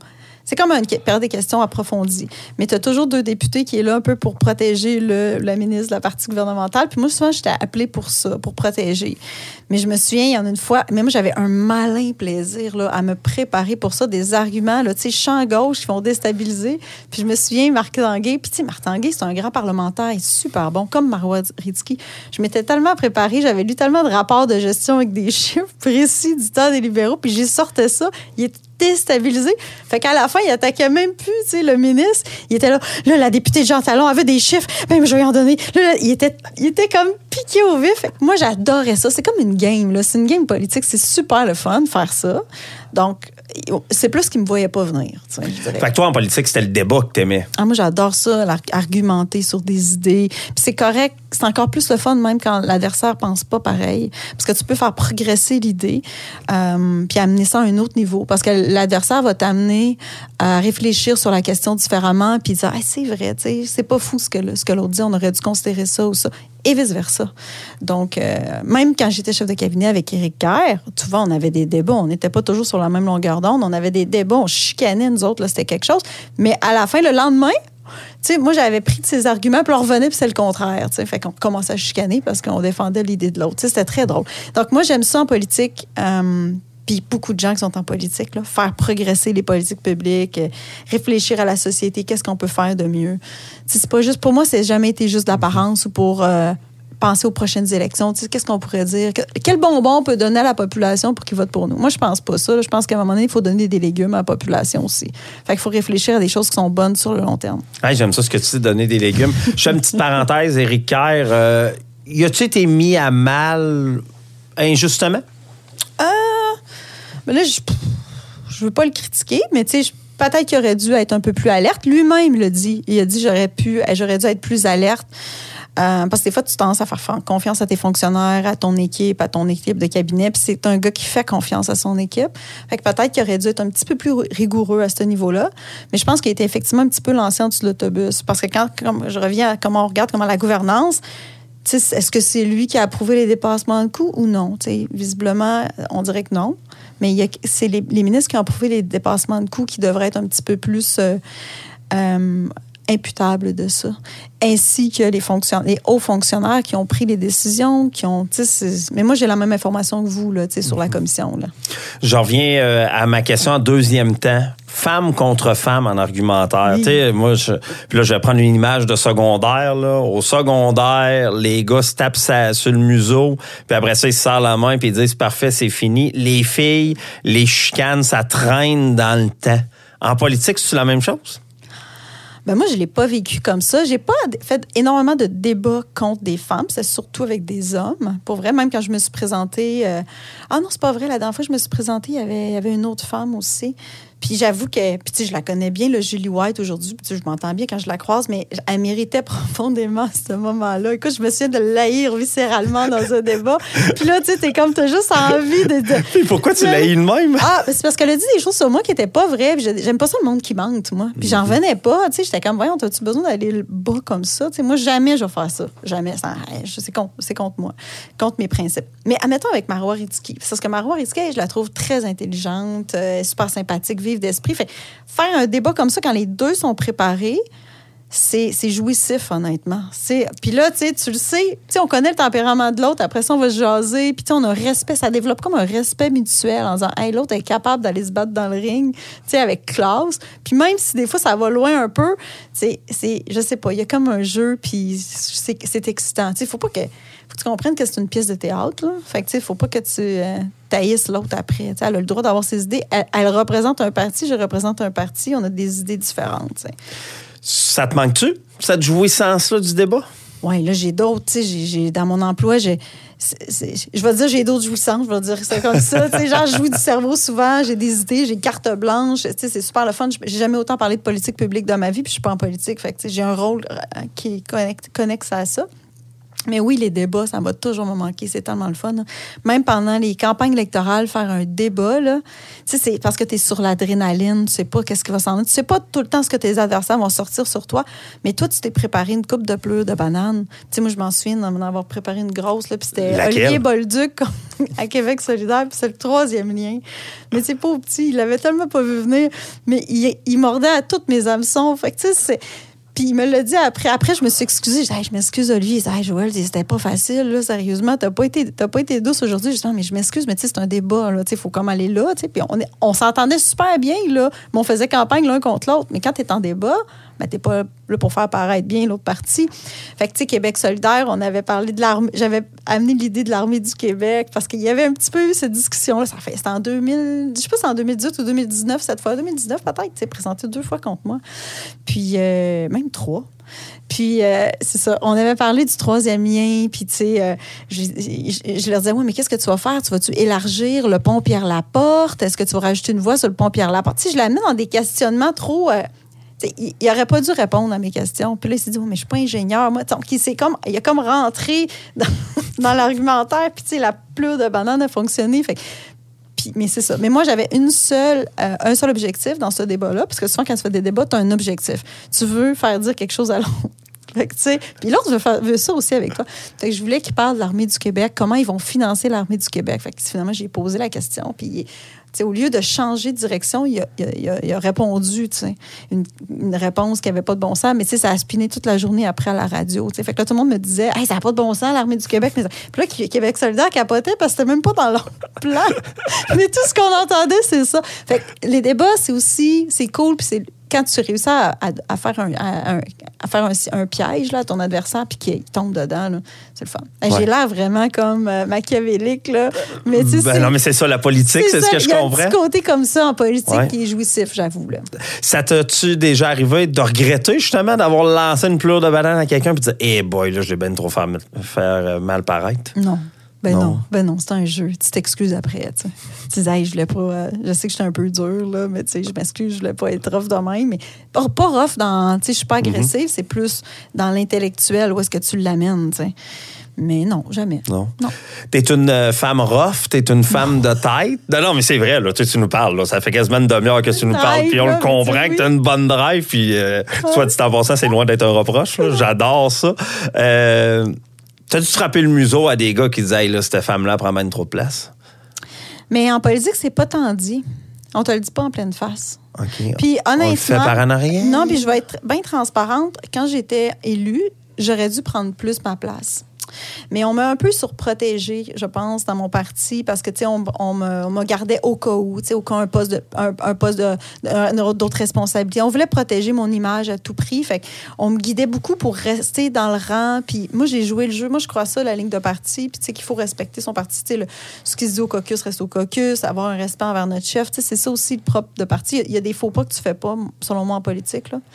C'est comme une période des questions approfondies. Mais tu as toujours deux députés qui est là un peu pour protéger le, le ministre de la partie gouvernementale. Puis moi, souvent, j'étais appelée pour ça, pour protéger. Mais je me souviens, il y en a une fois, mais moi, j'avais un malin plaisir là, à me préparer pour ça, des arguments, tu sais, champ gauche qui vont déstabiliser. Puis je me souviens, Marc Tanguay, puis tu sais, Marc Tanguay, c'est un grand parlementaire, il est super bon, comme Marois Risky. Je m'étais tellement préparée, j'avais lu tellement de rapports de gestion avec des chiffres précis du temps des libéraux, puis j'ai sorti ça. Il est déstabilisé. Fait qu'à la fin, il attaquait même plus, tu sais, le ministre. Il était là, là, la députée Jean Talon avait des chiffres, ben, je vais y en donner. Là, là, il était, il était comme piqué au vif. Fait que moi, j'adorais ça. C'est comme une game, là. C'est une game politique. C'est super le fun de faire ça. Donc, c'est plus qu'il me voyait pas venir, tu sais, je dirais. Fait que toi, en politique, c'était le débat que t'aimais. Ah, moi, j'adore ça, argumenter sur des idées. Puis c'est correct, c'est encore plus le fun même quand l'adversaire pense pas pareil. Parce que tu peux faire progresser l'idée euh, puis amener ça à un autre niveau. Parce que l'adversaire va t'amener à réfléchir sur la question différemment puis dire, hey, c'est vrai, tu sais, c'est pas fou ce que, ce que l'autre dit, on aurait dû considérer ça ou ça. Et vice-versa. Donc, euh, même quand j'étais chef de cabinet avec Éric Kerr, tu vois, on avait des débats. On n'était pas toujours sur la même longueur d'onde. On avait des débats, on chicanait, nous autres, là, c'était quelque chose. Mais à la fin, le lendemain, tu sais, moi, j'avais pris de ces arguments, puis on revenait, puis c'est le contraire, tu sais. Fait qu'on commençait à chicaner parce qu'on défendait l'idée de l'autre. Tu sais, c'était très drôle. Donc, moi, j'aime ça en politique. Euh, Puis beaucoup de gens qui sont en politique, là, faire progresser les politiques publiques, euh, réfléchir à la société, qu'est-ce qu'on peut faire de mieux. T'sais, c'est pas juste, pour moi, c'est jamais été juste d'apparence ou pour euh, penser aux prochaines élections. T'sais, qu'est-ce qu'on pourrait dire? Quel bonbon on peut donner à la population pour qu'ils votent pour nous? Moi, je pense pas ça. Là. Je pense qu'à un moment donné, il faut donner des légumes à la population aussi. Fait qu'il faut réfléchir à des choses qui sont bonnes sur le long terme. Hey, j'aime ça ce que tu dis, donner des légumes. Je fais une petite parenthèse, Éric Kerr. Euh, y a-tu été mis à mal injustement? Euh... Mais là, je je veux pas le critiquer, mais tu sais, peut-être qu'il aurait dû être un peu plus alerte. Lui-même l'a dit. Il a dit j'aurais pu, j'aurais dû être plus alerte. Euh, parce que des fois, tu tendance à faire confiance à tes fonctionnaires, à ton équipe, à ton équipe de cabinet. Puis c'est un gars qui fait confiance à son équipe. Fait que peut-être qu'il aurait dû être un petit peu plus rigoureux à ce niveau-là. Mais je pense qu'il a été effectivement un petit peu lancé en dessous de l'autobus. Parce que quand comme, je reviens à comment on regarde, comment la gouvernance, t'sais, est-ce que c'est lui qui a approuvé les dépassements de coûts ou non? T'sais, visiblement, on dirait que non. Mais il y a, c'est les, les ministres qui ont approuvé les dépassements de coûts qui devraient être un petit peu plus euh, euh, imputables de ça. Ainsi que les, fonctionn- les hauts fonctionnaires qui ont pris les décisions, qui ont... Mais moi, j'ai la même information que vous là, sur la commission. Là. Je reviens euh, à ma question en deuxième temps. Femme contre femme en argumentaire. Oui. Tu sais, moi, je, puis là, je vais prendre une image de secondaire. Là. Au secondaire, les gars se tapent ça, sur le museau, puis après ça, ils se serrent la main, puis ils disent « Parfait, c'est fini ». Les filles, les chicanes, ça traîne dans le temps. En politique, c'est la même chose? Ben moi, je l'ai pas vécu comme ça. J'ai pas fait énormément de débats contre des femmes. C'est surtout avec des hommes. Pour vrai, même quand je me suis présentée... Euh... Ah non, c'est pas vrai. La dernière fois que je me suis présentée, il y avait, il y avait une autre femme aussi. Puis j'avoue que... Puis tu sais, je la connais bien, le Julie White, aujourd'hui. Puis tu sais, je m'entends bien quand je la croise, mais elle méritait profondément ce moment-là. Écoute, je me souviens de l'haïr viscéralement dans un débat. Puis là, tu sais, t'es comme... T'as juste envie de... de... Puis pourquoi tu l'haïs de même? Ah, c'est parce qu'elle a dit des choses sur moi qui étaient pas vraies. Puis j'aime pas ça le monde qui mente, moi. Puis j'en revenais pas. Tu sais, j'étais comme, voyons, as-tu besoin d'aller le bas comme ça? Tu sais, moi, jamais je vais faire ça. Jamais. Ça, c'est, contre, c'est contre moi. Contre mes principes. Mais admettons avec Marois Risky. Parce que Marois Risky, je la trouve très intelligente, euh, super sympathique, vive d'esprit. Fait faire un débat comme ça quand les deux sont préparés, c'est, c'est jouissif, honnêtement. C'est, puis là, tu sais, tu le sais, tu sais, on connaît le tempérament de l'autre. Après ça, on va se jaser. Puis tu sais, on a un respect. Ça développe comme un respect mutuel en disant, hey, l'autre est capable d'aller se battre dans le ring, tu sais, avec classe. Puis même si des fois, ça va loin un peu, c'est, c'est je sais pas, il y a comme un jeu, puis c'est, c'est excitant. Tu sais, faut pas que... Faut que tu comprennes que c'est une pièce de théâtre, là. Fait que, tu sais, faut pas que tu euh, taillisses l'autre après. Tu sais, elle a le droit d'avoir ses idées. Elle, elle représente un parti, je représente un parti. On a des idées différentes, tu sais. Ça te manque-tu, cette jouissance-là du débat? Oui, là, j'ai d'autres. Tu sais, j'ai, j'ai, dans mon emploi, j'ai, c'est, c'est, je vais dire j'ai d'autres jouissances. Je vais dire c'est comme ça. Tu sais, genre, je joue du cerveau souvent. J'ai des idées, j'ai carte blanche. Tu sais, c'est super le fun. J'ai jamais autant parlé de politique publique dans ma vie, puis je suis pas en politique. Fait que, tu sais, j'ai un rôle qui est connecte, connexe à ça. Mais oui, les débats, ça va toujours me manquer. C'est tellement le fun. Hein. Même pendant les campagnes électorales, faire un débat, là, tu sais, c'est parce que tu es sur l'adrénaline, tu sais pas qu'est-ce qui va s'en aller. Tu sais pas tout le temps ce que tes adversaires vont sortir sur toi, mais toi, tu t'es préparé une coupe de pleurs de bananes. Tu sais, moi, je m'en souviens d'en avoir préparé une grosse, là, puis c'était Laquelle? Olivier Bolduc à Québec solidaire, puis c'est le troisième lien. Mais c'est pas petit, il l'avait tellement pas vu venir, mais il, il mordait à toutes mes hameçons. Fait que, tu sais, c'est... Puis il me l'a dit après. Après, je me suis excusée. Je dis, hey, je m'excuse, Olivier. Il dit, hey, Joël, c'était pas facile, là, sérieusement. T'as pas été, t'as pas été douce aujourd'hui. Je dis, non, mais je m'excuse, mais tu sais, c'est un débat, là. Tu sais, il faut comme aller là, tu sais. Puis on, est, on s'entendait super bien, là. Mais on faisait campagne l'un contre l'autre. Mais quand t'es en débat, ben, t'es pas là pour faire paraître bien l'autre partie. Fait que, tu sais, Québec solidaire, on avait parlé de l'armée. J'avais amené l'idée de l'Armée du Québec parce qu'il y avait un petit peu eu cette discussion-là. Ça fait, c'était en deux mille, je sais pas si c'est en deux mille dix-huit ou deux mille dix-neuf, cette fois. deux mille dix-neuf, peut-être. Tu sais, présenté deux fois contre moi. Puis, euh, même trois. Puis, euh, c'est ça, on avait parlé du troisième lien, puis tu sais, euh, je, je, je leur disais, oui, mais qu'est-ce que tu vas faire? Tu vas-tu élargir le pont Pierre-Laporte? Est-ce que tu vas rajouter une voie sur le pont Pierre-Laporte? Tu sais, je l'amenais dans des questionnements trop... Euh, il n'aurait pas dû répondre à mes questions. Puis là, il s'est dit, oh, mais je suis pas ingénieur. Moi, donc, il, s'est comme, il a comme rentré dans, dans l'argumentaire, puis tu sais, la pleure de banane a fonctionné. Fait Puis, mais c'est ça. Mais moi, j'avais une seule, euh, un seul objectif dans ce débat-là, parce que souvent, quand tu fais des débats, tu as un objectif. Tu veux faire dire quelque chose à l'autre. Fait que, tu sais, puis l'autre veut, faire, veut ça aussi avec toi. Fait que je voulais qu'il parle de l'Armée du Québec, comment ils vont financer l'Armée du Québec. Fait que finalement, j'ai posé la question, puis tu sais, au lieu de changer de direction, il a, il a, il a répondu, tu sais, une, une réponse qui n'avait pas de bon sens, mais tu sais, ça a spiné toute la journée après à la radio, tu sais. Fait que là, tout le monde me disait, hey, ça n'a pas de bon sens, l'Armée du Québec. Mais... Puis là, Québec solidaire capotait parce que c'était même pas dans leur plan. Mais tout ce qu'on entendait, c'est ça. Fait que les débats, c'est aussi, c'est cool, puis c'est quand tu réussis à, à, à faire, un, à, à faire un, un piège là, à ton adversaire puis qu'il tombe dedans, là, c'est le fun. Ouais. J'ai l'air vraiment comme euh, machiavélique, là. Mais, tu sais, ben non, mais c'est ça, la politique, c'est, c'est ce que je comprends. Il y a un petit côté comme ça en politique ouais. qui est jouissif, j'avoue. Là. Ça t'a-tu déjà arrivé de regretter, justement, d'avoir lancé une pleure de banane à quelqu'un et de dire, hey boy, là, j'ai bien trop faire, faire mal paraître? Non. Ben non. non, ben non, c'est un jeu. Tu t'excuses après, tu sais. Tu dis, hey, je voulais pas... Euh, je sais que j'étais un peu dur, là, mais tu sais, je m'excuse, je voulais pas être rough de même, mais pas, pas rough dans... Tu sais, je suis pas agressive, mm-hmm. c'est plus dans l'intellectuel, où est-ce que tu l'amènes, tu sais. Mais non, jamais. Non. non. T'es une euh, femme rough, t'es une femme non. de tête. Non, non, mais c'est vrai, là, tu, tu nous parles, là. Ça fait quasiment une demi-heure que tu nous parles, puis on le comprend que t'as une bonne drive, puis euh, ouais. soit dit en passant, c'est loin d'être un reproche, là. J'adore ça. Euh... T'as dû te frapper le museau à des gars qui disaient, hey, là, cette femme-là prend même trop de place? Mais en politique, c'est pas tant dit. On te le dit pas en pleine face. OK. Puis honnêtement. On le fait par en arrière? Non, puis je vais être bien transparente. Quand j'étais élue, j'aurais dû prendre plus ma place. Mais on m'a un peu surprotégée, je pense, dans mon parti, parce que, tu sais, on, on, me, on me gardait au cas où, tu sais, au cas où un poste, de, un, un poste de, un, d'autres responsabilités. On voulait protéger mon image à tout prix. Fait qu'on me guidait beaucoup pour rester dans le rang. Puis moi, j'ai joué le jeu. Moi, je crois ça, la ligne de parti. Puis, tu sais, qu'il faut respecter son parti. Tu sais, le, ce qui se dit au caucus reste au caucus, avoir un respect envers notre chef. Tu sais, c'est ça aussi le propre de parti. Il y a des faux pas que tu fais pas, selon moi, en politique, là.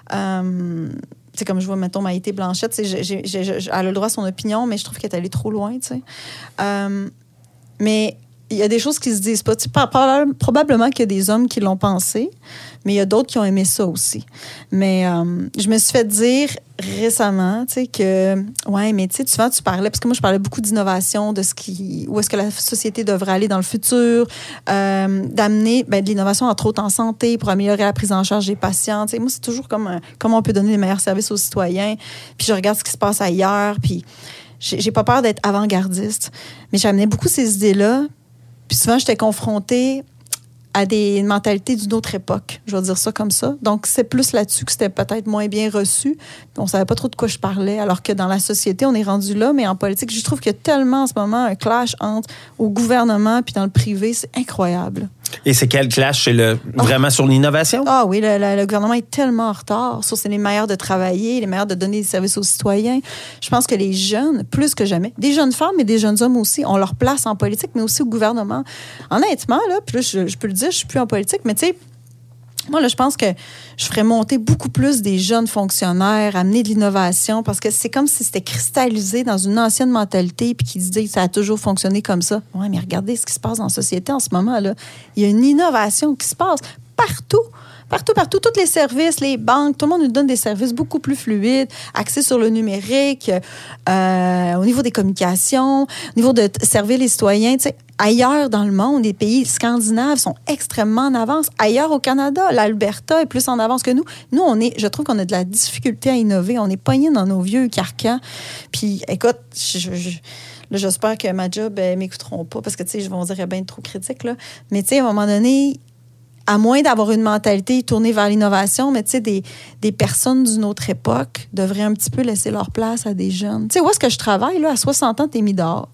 Euh, C'est comme je vois, mettons, Maïté Blanchette, j'ai, j'ai, j'ai, elle a le droit à son opinion, mais je trouve qu'elle est allée trop loin, tu sais. Euh, mais il y a des choses qui se disent pas. Tu sais, probablement qu'il y a des hommes qui l'ont pensé, mais il y a d'autres qui ont aimé ça aussi. Mais euh, je me suis fait dire récemment, tu sais, que, ouais, mais tu sais, souvent tu parlais, parce que moi, je parlais beaucoup d'innovation, de ce qui, où est-ce que la société devrait aller dans le futur, euh, d'amener ben, de l'innovation, entre autres, en santé, pour améliorer la prise en charge des patients. Tu sais, moi, c'est toujours comme, euh, comment on peut donner les meilleurs services aux citoyens. Puis je regarde ce qui se passe ailleurs, puis j'ai, j'ai pas peur d'être avant-gardiste. Mais j'amenais beaucoup ces idées-là, puis souvent, j'étais confrontée à des mentalités d'une autre époque, je vais dire ça comme ça. Donc, c'est plus là-dessus que c'était peut-être moins bien reçu. On ne savait pas trop de quoi je parlais, alors que dans la société, on est rendu là, mais en politique, je trouve qu'il y a tellement en ce moment un clash entre au gouvernement puis dans le privé, c'est incroyable. Et c'est quel clash? C'est le, vraiment oh. sur l'innovation? Ah oui, le, le, le gouvernement est tellement en retard. Sur c'est les meilleurs de travailler, les meilleurs de donner des services aux citoyens. Je pense que les jeunes, plus que jamais, des jeunes femmes et des jeunes hommes aussi, ont leur place en politique, mais aussi au gouvernement. Honnêtement, là, puis là, je, je peux le dire, je suis plus en politique, mais tu sais, moi, là, je pense que je ferais monter beaucoup plus des jeunes fonctionnaires, amener de l'innovation, parce que c'est comme si c'était cristallisé dans une ancienne mentalité, puis qui disait que ça a toujours fonctionné comme ça. Oui, mais regardez ce qui se passe dans la société en ce moment, là. Il y a une innovation qui se passe partout. Partout, partout, tous les services, les banques, tout le monde nous donne des services beaucoup plus fluides, axés sur le numérique, euh, au niveau des communications, au niveau de t- servir les citoyens. Tu sais, ailleurs dans le monde, les pays scandinaves sont extrêmement en avance. Ailleurs au Canada, l'Alberta est plus en avance que nous. Nous, on est, je trouve qu'on a de la difficulté à innover. On est pognés dans nos vieux carcans. Puis, écoute, je, je, là, j'espère que ma job, ne m'écouteront pas parce que, tu sais, je vais dire bien trop critique, là. Mais, tu sais, à un moment donné, à moins d'avoir une mentalité tournée vers l'innovation, mais tu sais, des, des personnes d'une autre époque devraient un petit peu laisser leur place à des jeunes. Tu sais, où est-ce que je travaille, là? À soixante ans, t'es mis dehors.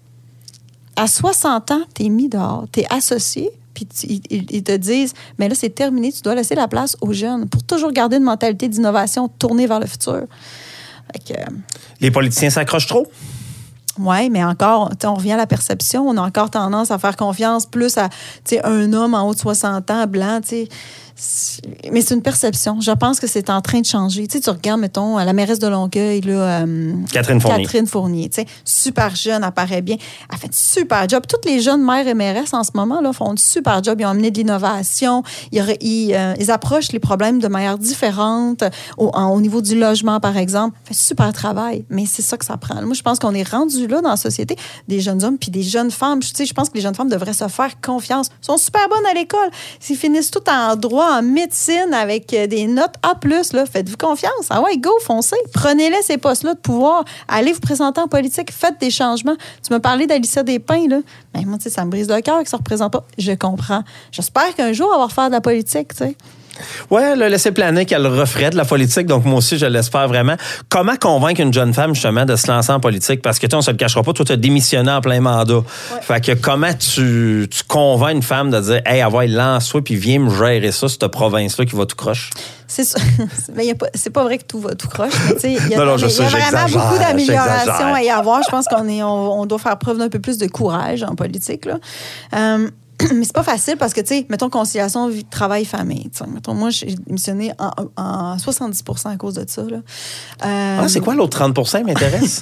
À soixante ans, t'es mis dehors. T'es associé, puis tu, ils, ils te disent, mais là, c'est terminé, tu dois laisser la place aux jeunes pour toujours garder une mentalité d'innovation tournée vers le futur. Fait que, Les politiciens s'accrochent trop? oui, mais encore, on revient à la perception. On a encore tendance à faire confiance plus à un homme en haut de soixante ans, blanc. T'sais. Mais c'est une perception. Je pense que c'est en train de changer. T'sais, tu regardes, mettons, la mairesse de Longueuil, là, euh, Catherine Fournier. Catherine Fournier, super jeune, elle paraît bien. Elle fait un super job. Toutes les jeunes maires et mairesses en ce moment là, font un super job. Ils ont amené de l'innovation. Ils, ils, euh, ils approchent les problèmes de manière différente. Au, en, au niveau du logement, par exemple. Fait super travail. Mais c'est ça que ça prend. Moi, je pense qu'on est rendu là dans la société, des jeunes hommes puis des jeunes femmes. Je pense que les jeunes femmes devraient se faire confiance. Ils sont super bonnes à l'école. S'ils finissent tout en droit, en médecine, avec des notes A plus, là, faites-vous confiance. Ah ouais, go, foncez. Prenez-les ces postes-là de pouvoir. Allez vous présenter en politique. Faites des changements. Tu m'as parlé d'Alicia Despins, là. Ben, moi, tu sais, ça me brise le cœur que ça ne représente pas. Je comprends. J'espère qu'un jour, elle va refaire de la politique, tu sais. Oui, elle a laissé planer qu'elle referait de la politique, donc moi aussi, je l'espère vraiment. Comment convaincre une jeune femme, justement, de se lancer en politique? Parce que, tu sais, on se le cachera pas, toi, tu as démissionné en plein mandat. Ouais. Fait que comment tu, tu convaincs une femme de dire, hey, avoir lance-toi, puis viens me gérer ça, cette province-là qui va tout croche? C'est ça. Mais y a pas, c'est pas vrai que tout va tout croche. Il y a, non, non, je y a sais, vraiment beaucoup d'améliorations à y avoir. Je pense qu'on est, on, on doit faire preuve d'un peu plus de courage en politique, là. Euh, Mais c'est pas facile parce que, tu sais, mettons conciliation vie, travail-famille. Mettons, moi, j'ai démissionné en, en soixante-dix pour cent à cause de ça. Là. Euh, ah, c'est quoi l'autre trente pour cent qui m'intéresse?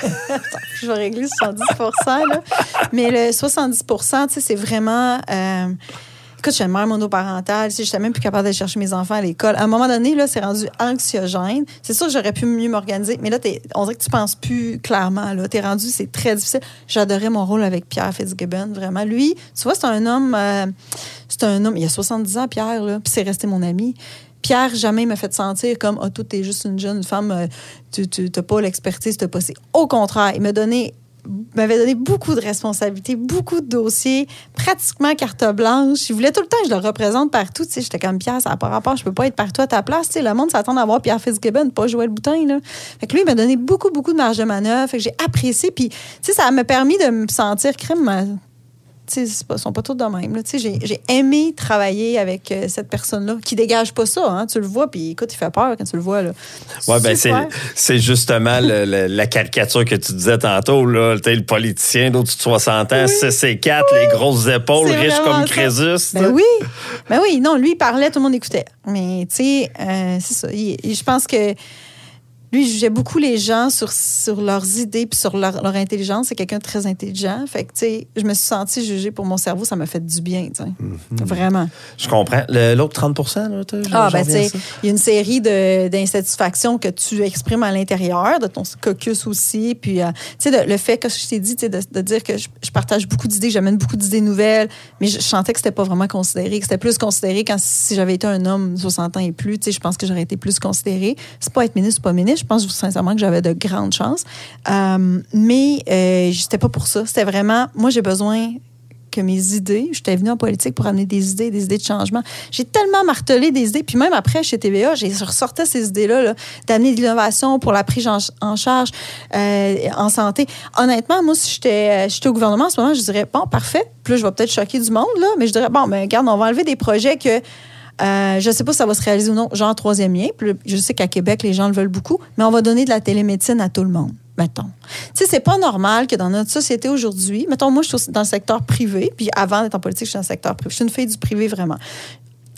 Je vais régler soixante-dix pour cent. Là. Mais le soixante-dix pour cent, tu sais, c'est vraiment... Euh, écoute, je suis une mère monoparentale, je n'étais même plus capable d'aller chercher mes enfants à l'école. À un moment donné, là, c'est rendu anxiogène. C'est sûr que j'aurais pu mieux m'organiser, mais là, t'es, on dirait que tu penses plus clairement. Là. T'es rendu, c'est très difficile. J'adorais mon rôle avec Pierre Fitzgibbon, vraiment. Lui, tu vois, c'est un homme... Euh, c'est un homme... Il a soixante-dix ans, Pierre, là, puis c'est resté mon ami. Pierre jamais m'a fait sentir comme « Ah, oh, toi, t'es juste une jeune femme, euh, tu n'as pas l'expertise, tu n'as pas... » Au contraire, il m'a donné... m'avait donné beaucoup de responsabilités, beaucoup de dossiers, pratiquement carte blanche. Il voulait tout le temps que je le représente partout. Tu sais, j'étais comme Pierre, ça n'a pas rapport, je peux pas être partout à ta place. Tu sais, le monde s'attend à voir Pierre Fitzgibbon, pas jouer le boutin. Là. Fait que lui, il m'a donné beaucoup, beaucoup de marge de manœuvre. Fait que j'ai apprécié. Puis, tu sais, ça m'a permis de me sentir crème. Tu sais, ils sont pas tous de même. Là. Tu sais, j'ai, j'ai aimé travailler avec euh, cette personne-là qui dégage pas ça. Hein. Tu le vois, puis écoute, il fait peur quand tu le vois. Là. Ouais, ben c'est, c'est justement le, le, la caricature que tu disais tantôt. Là. Le politicien d'au-dessus de soixante ans, oui. C C quatre, oui. Les grosses épaules, c'est riches comme Crésus. Ben oui. Ben oui, non, lui, il parlait, tout le monde écoutait. Mais tu sais, euh, c'est ça. Il, je pense que lui, il jugeait beaucoup les gens sur, sur leurs idées puis sur leur, leur intelligence. C'est quelqu'un de très intelligent. Fait que, tu sais, je me suis sentie jugée pour mon cerveau. Ça m'a fait du bien, tu sais. Mm-hmm. Vraiment. Je comprends. Le, l'autre trente pour cent, là, ah, ben, tu sais, il y a une série de, d'insatisfactions que tu exprimes à l'intérieur, de ton caucus aussi. Puis, euh, tu sais, le fait que je t'ai dit, tu sais, de, de dire que je, je partage beaucoup d'idées, que j'amène beaucoup d'idées nouvelles, mais je, je sentais que c'était pas vraiment considéré, que c'était plus considéré quand si j'avais été un homme de soixante ans et plus, tu sais, je pense que j'aurais été plus considérée. C'est pas être ministre, c'est pas ministre. Je pense sincèrement que j'avais de grandes chances. Euh, mais euh, c'était pas pour ça. C'était vraiment, moi, j'ai besoin que mes idées, j'étais venue en politique pour amener des idées, des idées de changement. J'ai tellement martelé des idées, puis même après, chez T V A, j'ai ressorti ces idées-là, là, d'amener de l'innovation pour la prise en, en charge euh, en santé. Honnêtement, moi, si j'étais, j'étais au gouvernement en ce moment, je dirais, bon, parfait, puis là, je vais peut-être choquer du monde, là, mais je dirais, bon, ben regarde, on va enlever des projets que Euh, je ne sais pas si ça va se réaliser ou non, genre troisième lien. Puis je sais qu'à Québec, les gens le veulent beaucoup, mais on va donner de la télémédecine à tout le monde, mettons. Tu sais, c'est pas normal que dans notre société aujourd'hui, mettons, moi, je suis dans le secteur privé, puis avant d'être en politique, je suis dans le secteur privé. Je suis une fille du privé, vraiment.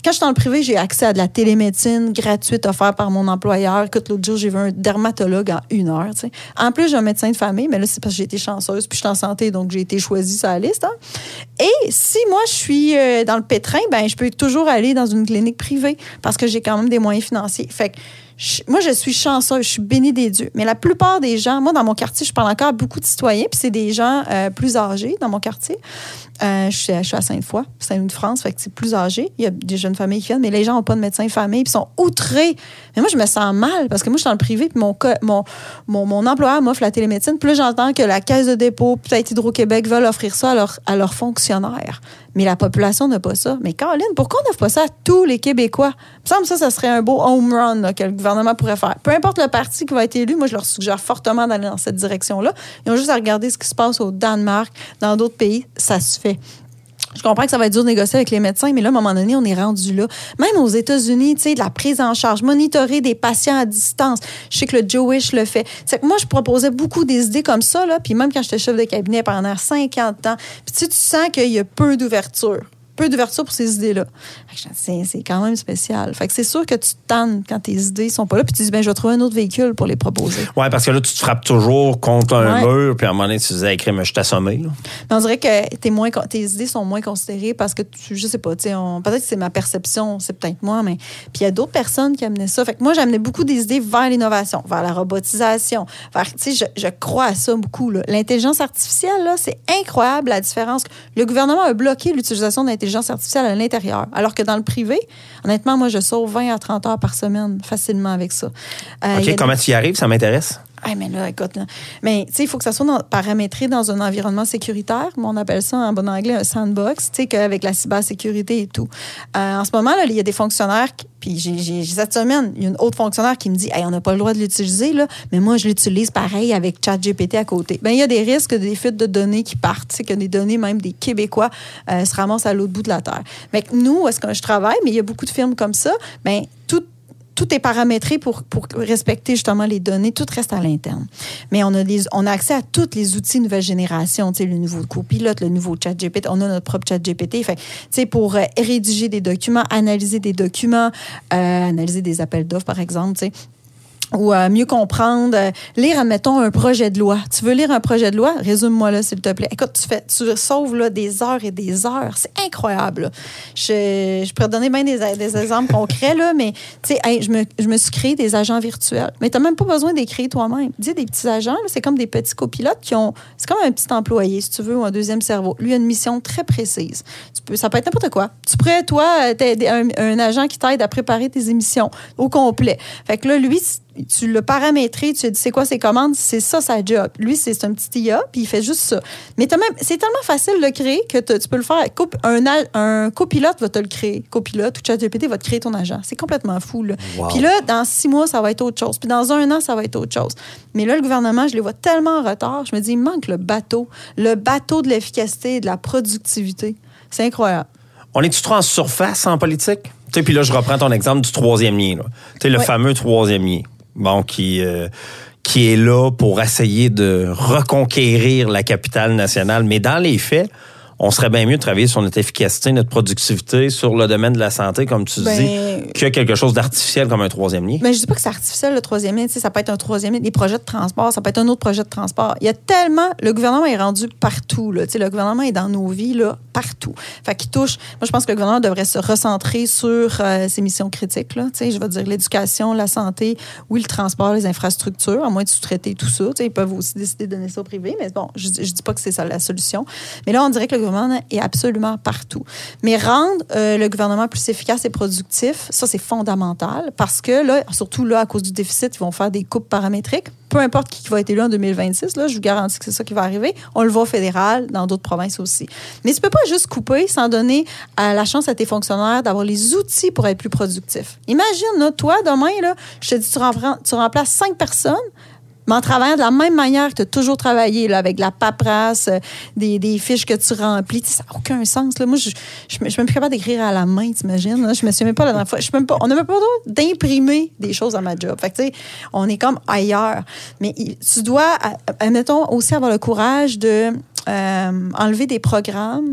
quand je suis dans le privé, j'ai accès à de la télémédecine gratuite offerte par mon employeur. Écoute, l'autre jour, j'ai vu un dermatologue en une heure. T'sais. En plus, j'ai un médecin de famille, mais là, c'est parce que j'ai été chanceuse, puis je suis en santé, donc j'ai été choisie sur la liste. Hein. Et si moi, je suis euh, dans le pétrin, ben, je peux toujours aller dans une clinique privée parce que j'ai quand même des moyens financiers. Fait que Je, moi, je suis chanceuse, je suis bénie des dieux. Mais la plupart des gens, moi, dans mon quartier, je parle encore à beaucoup de citoyens, puis c'est des gens euh, plus âgés dans mon quartier. Euh, je, suis, je suis à Sainte-Foy, Sainte-Foy-de-France, fait que c'est plus âgé. Il y a des jeunes familles qui viennent, mais les gens n'ont pas de médecin de famille, puis sont outrés. Mais moi, je me sens mal, parce que moi, je suis dans le privé, puis mon, mon, mon, mon employeur m'offre la télémédecine. Puis là, j'entends que la Caisse de dépôt, peut-être Hydro-Québec, veulent offrir ça à, leur, à leurs fonctionnaires. Mais la population n'a pas ça. Mais Caroline, pourquoi on n'offre pas ça à tous les Québécois? Il me semble que ça, ça serait un beau home run là, que le gouvernement pourrait faire. Peu importe le parti qui va être élu, moi, je leur suggère fortement d'aller dans cette direction-là. Ils ont juste à regarder ce qui se passe au Danemark, dans d'autres pays. Ça se fait. Je comprends que ça va être dur de négocier avec les médecins, mais là, à un moment donné, on est rendu là. Même aux États-Unis, tu sais, de la prise en charge, monitorer des patients à distance. Je sais que le Jewish le fait. C'est que moi, je proposais beaucoup des idées comme ça, là, puis même quand j'étais chef de cabinet pendant cinquante ans, puis tu sais, tu sens qu'il y a peu d'ouverture. peu d'ouverture pour ces idées-là. C'est, c'est quand même spécial. Fait que c'est sûr que tu te tannes quand tes idées sont pas là, puis tu dis, ben je vais trouver un autre véhicule pour les proposer. Oui, parce que là, tu te frappes toujours contre un ouais. mur, puis à un moment donné, tu disais, écris, mais je t'assommais. Mais on dirait que t'es moins, tes idées sont moins considérées parce que, tu, je sais pas, on, peut-être que c'est ma perception, c'est peut-être moi, mais puis il y a d'autres personnes qui amenaient ça. Fait que moi, j'amenais beaucoup des idées vers l'innovation, vers la robotisation, vers, tu sais, je, je crois à ça beaucoup. Là. L'intelligence artificielle, là, c'est incroyable la différence. Le gouvernement a bloqué l'utilisation de l'intelligence artificielle à l'intérieur, alors que dans le privé, honnêtement, moi, je sauve vingt à trente heures par semaine facilement avec ça. Euh, OK, comment des... tu y arrives? Ça m'intéresse. Ah, mais là, écoute, là. Mais, tu sais, il faut que ça soit dans, paramétré dans un environnement sécuritaire. On appelle ça en bon anglais un sandbox, tu sais, qu'avec la cybersécurité et tout. Euh, en ce moment, là, il y a des fonctionnaires, qui, puis j'ai, j'ai, cette semaine, il y a une autre fonctionnaire qui me dit, hey, on n'a pas le droit de l'utiliser, là, mais moi, je l'utilise pareil avec ChatGPT à côté. Bien, il y a des risques des fuites de données qui partent, tu sais, que des données, même des Québécois, euh, se ramassent à l'autre bout de la terre. Mais nous, est-ce que je travaille, mais il y a beaucoup de firmes comme ça, bien, tout Tout est paramétré pour, pour respecter justement les données. Tout reste à l'interne. Mais on a, des, on a accès à tous les outils nouvelle génération. Tu sais, le nouveau copilote, le nouveau ChatGPT. On a notre propre ChatGPT. Fait, tu sais, pour euh, rédiger des documents, analyser des documents, euh, analyser des appels d'offres, par exemple, tu sais. Ou euh, mieux comprendre, euh, lire, admettons, un projet de loi. Tu veux lire un projet de loi? Résume-moi là, s'il te plaît. Écoute, tu fais, tu sauves là, des heures et des heures. C'est incroyable. Là. Je, je pourrais te donner bien des, des exemples concrets, là, mais tu sais, hey, je, me, je me suis créé des agents virtuels. Mais tu n'as même pas besoin d'écrire toi-même. Dis des petits agents, là, c'est comme des petits copilotes qui ont... C'est comme un petit employé, si tu veux, ou un deuxième cerveau. Lui a une mission très précise. Tu peux, ça peut être n'importe quoi. Tu pourrais, toi, t'aider un, un agent qui t'aide à préparer tes émissions au complet. Fait que là, lui... tu l'as paramétré, tu as dit c'est quoi ses commandes, c'est ça sa job. Lui, c'est, c'est un petit I A, puis il fait juste ça. Mais t'as même, c'est tellement facile de le créer que tu peux le faire. Un, un copilote va te le créer. Copilote ou ChatGPT va te créer ton agent. C'est complètement fou. Là. Wow. Puis là, dans six mois, ça va être autre chose. Puis dans un an, ça va être autre chose. Mais là, le gouvernement, je les vois tellement en retard. Je me dis, il manque le bateau. Le bateau de l'efficacité et de la productivité. C'est incroyable. On est-tu trop en surface en politique? Tu sais, puis là, je reprends ton exemple du troisième lien. Tu sais, le ouais. fameux troisième lien. Bon, qui, euh, qui est là pour essayer de reconquérir la capitale nationale. Mais dans les faits, on serait bien mieux de travailler sur notre efficacité, notre productivité, sur le domaine de la santé, comme tu ben, dis, qu'il y a quelque chose d'artificiel comme un troisième lien. Mais je dis pas que c'est artificiel, le troisième lien. Tu sais, ça peut être un troisième lien, des projets de transport, ça peut être un autre projet de transport. Il y a tellement... Le gouvernement est rendu partout. Là. Tu sais, le gouvernement est dans nos vies, là, partout. Fait qu'il touche... Moi, je pense que le gouvernement devrait se recentrer sur euh, ses missions critiques. Là. Tu sais, je vais dire l'éducation, la santé, oui, le transport, les infrastructures, à moins de sous-traiter tout ça. Tu sais, ils peuvent aussi décider de donner ça au privé, mais bon, je, je dis pas que c'est ça la solution. Mais là, on dirait que le gouvernement est absolument partout. Mais rendre euh, le gouvernement plus efficace et productif, ça, c'est fondamental parce que, là, surtout là, à cause du déficit, ils vont faire des coupes paramétriques. Peu importe qui va être élu en deux mille vingt-six, là, je vous garantis que c'est ça qui va arriver. On le voit au fédéral, dans d'autres provinces aussi. Mais tu peux pas juste couper sans donner à la chance à tes fonctionnaires d'avoir les outils pour être plus productifs. Imagine, là, toi, demain, là, je te dis, tu, rempla- tu remplaces cinq personnes, mais en travaillant de la même manière que tu as toujours travaillé, là, avec de la paperasse, euh, des, des fiches que tu remplis. Ça n'a aucun sens. Là. Moi, je ne suis même plus capable d'écrire à la main, t'imagines? Là. Je me souviens même pas la dernière fois. Je suis même pas, on n'a même pas le droit d'imprimer des choses à ma job. Fait que, tu sais, on est comme ailleurs. Mais tu dois, admettons, aussi avoir le courage de euh, enlever des programmes ou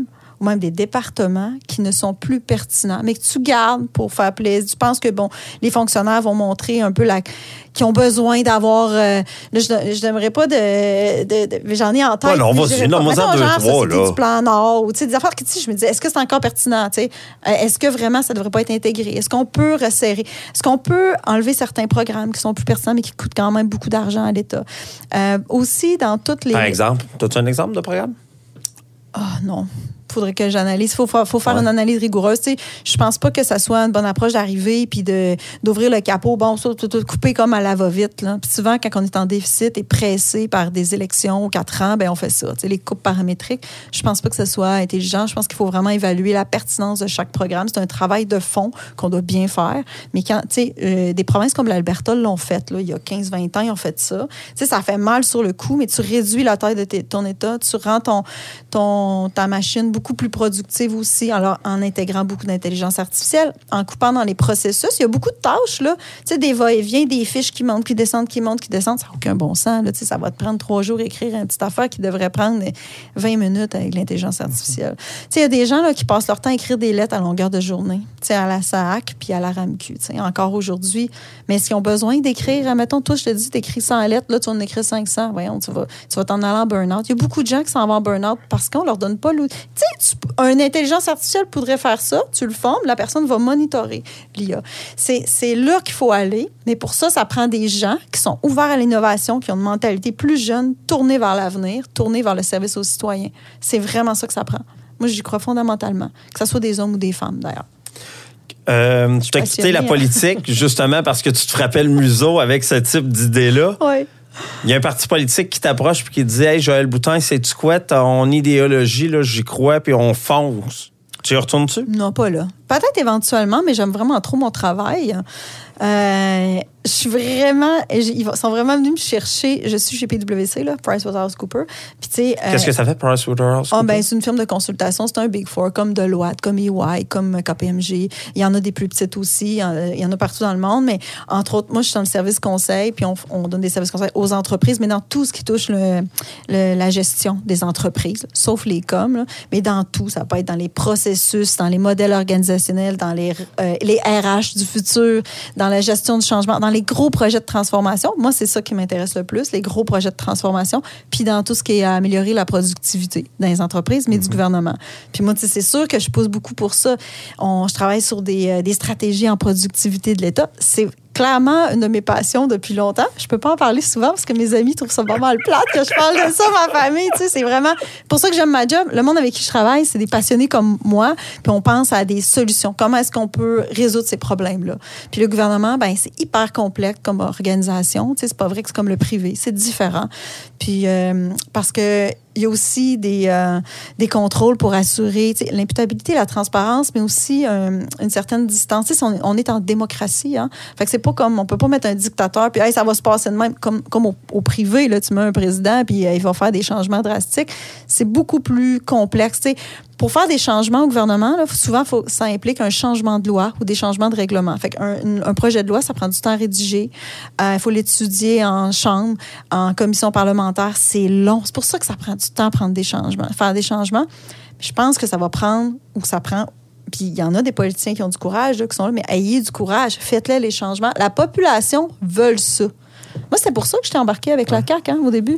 ou même des départements qui ne sont plus pertinents, mais que tu gardes pour faire plaisir. Tu penses que, bon, les fonctionnaires vont montrer un peu la... qui ont besoin d'avoir... Euh, là, je n'aimerais pas de, de, de... J'en ai en tête. Ouais, non, vas-y, non, moi, en deux, trois, là. Du plan Nord, ou tu sais, des affaires que, tu sais, je me disais, est-ce que c'est encore pertinent, tu sais? Est-ce que vraiment ça ne devrait pas être intégré? Est-ce qu'on peut resserrer? Est-ce qu'on peut enlever certains programmes qui sont plus pertinents, mais qui coûtent quand même beaucoup d'argent à l'État? Euh, aussi, dans toutes les... Par exemple, as-tu un exemple de programme? Ah, oh, non. Il faudrait que j'analyse. Il faut, faut faire ouais. une analyse rigoureuse. Tu sais, je pense pas que ça soit une bonne approche d'arriver puis de, d'ouvrir le capot. Bon, ça, tout, tout couper comme à la va-vite. Là. Puis souvent, quand on est en déficit et pressé par des élections aux quatre ans, ben on fait ça. Tu sais, les coupes paramétriques, je pense pas que ce soit intelligent. Je pense qu'il faut vraiment évaluer la pertinence de chaque programme. C'est un travail de fond qu'on doit bien faire. Mais quand, tu sais, euh, des provinces comme l'Alberta l'ont fait, là, il y a quinze vingt ans, ils ont fait ça. Tu sais, ça fait mal sur le coup, mais tu réduis la taille de tes, ton État, tu rends ton, ton, ta machine beaucoup plus productive aussi, alors en intégrant beaucoup d'intelligence artificielle, en coupant dans les processus. Il y a beaucoup de tâches, là. Tu sais, des va-et-vient, des fiches qui montent, qui descendent, qui montent, qui descendent. Ça n'a aucun bon sens, là. Tu sais, ça va te prendre trois jours à écrire une petite affaire qui devrait prendre vingt minutes avec l'intelligence artificielle. Tu sais, il y a des gens, là, qui passent leur temps à écrire des lettres à longueur de journée, tu sais, à la S A A C puis à la R A M Q, tu sais, encore aujourd'hui. Mais est-ce qu'ils ont besoin d'écrire? Mettons, toi, je te dis, tu écris cent lettres, là, tu vas en écrire cinq cents. Voyons, tu vas, tu vas t'en aller en burn-out. Il y a beaucoup de gens qui s'en vont en burn-out parce qu'on leur donne pas l'outil. Tu sais, une intelligence artificielle pourrait faire ça, tu le formes, la personne va monitorer l'I A. C'est, c'est là qu'il faut aller, mais pour ça, ça prend des gens qui sont ouverts à l'innovation, qui ont une mentalité plus jeune, tournée vers l'avenir, tournée vers le service aux citoyens. C'est vraiment ça que ça prend. Moi, j'y crois fondamentalement, que ce soit des hommes ou des femmes, d'ailleurs. Euh, tu t'as quitté la politique justement parce que tu te frappais le museau avec ce type d'idée-là. Oui. Il y a un parti politique qui t'approche et qui dit « Hey, Joël Boutin, sais-tu quoi? Ton idéologie, là, j'y crois, puis on fonce. » Tu y retournes-tu? Non, pas là. Peut-être éventuellement, mais j'aime vraiment trop mon travail. Euh, je suis vraiment... Ils sont vraiment venus me chercher. Je suis chez P W C, là, PricewaterhouseCoopers. Puis, tu sais... Qu'est-ce euh, que ça fait, PricewaterhouseCoopers? Oh, ben, c'est une firme de consultation. C'est un Big Four, comme Deloitte, comme E Y, comme K P M G. Il y en a des plus petites aussi. Il y en a, il y en a partout dans le monde. Mais, entre autres, moi, je suis dans le service conseil, puis on, on donne des services conseils aux entreprises, mais dans tout ce qui touche le, le, la gestion des entreprises, sauf les coms, là, mais dans tout. Ça peut être dans les processus, dans les modèles organisationnels, dans les, euh, les R H du futur, dans la gestion du changement, dans les gros projets de transformation. Moi, c'est ça qui m'intéresse le plus, les gros projets de transformation, puis dans tout ce qui est à améliorer la productivité dans les entreprises, mais mm-hmm. du gouvernement. Puis moi, c'est sûr que je pousse beaucoup pour ça. On, je travaille sur des, euh, des stratégies en productivité de l'État. C'est clairement une de mes passions depuis longtemps. Je peux pas en parler souvent parce que mes amis trouvent ça pas mal plate que je parle de ça à ma famille. Tu sais, c'est vraiment pour ça que j'aime ma job. Le monde avec qui je travaille, c'est des passionnés comme moi. Puis on pense à des solutions. Comment est-ce qu'on peut résoudre ces problèmes-là? Puis le gouvernement, ben c'est hyper complexe comme organisation. Tu sais, c'est pas vrai que c'est comme le privé. C'est différent. Puis euh, parce que il y a aussi des, euh, des contrôles pour assurer l'imputabilité, la transparence, mais aussi euh, une certaine distance. On, on est en démocratie. Hein? Fait que c'est pas comme, on peut pas mettre un dictateur puis hey, ça va se passer de même. Comme, comme au, au privé, là, tu mets un président puis euh, il va faire des changements drastiques. C'est beaucoup plus complexe. T'sais. Pour faire des changements au gouvernement, là, souvent, faut, ça implique un changement de loi ou des changements de règlement. Fait qu'un un projet de loi, ça prend du temps à rédiger. Il euh, faut l'étudier en chambre, en commission parlementaire. C'est long. C'est pour ça que ça prend du temps à prendre des changements, faire des changements. Je pense que ça va prendre ou ça prend. Puis il y en a des politiciens qui ont du courage, là, qui sont là, mais ayez du courage. Faites-les les changements. La population veut ça. Moi, c'est pour ça que j'étais embarquée avec ouais. la C A Q hein, au début.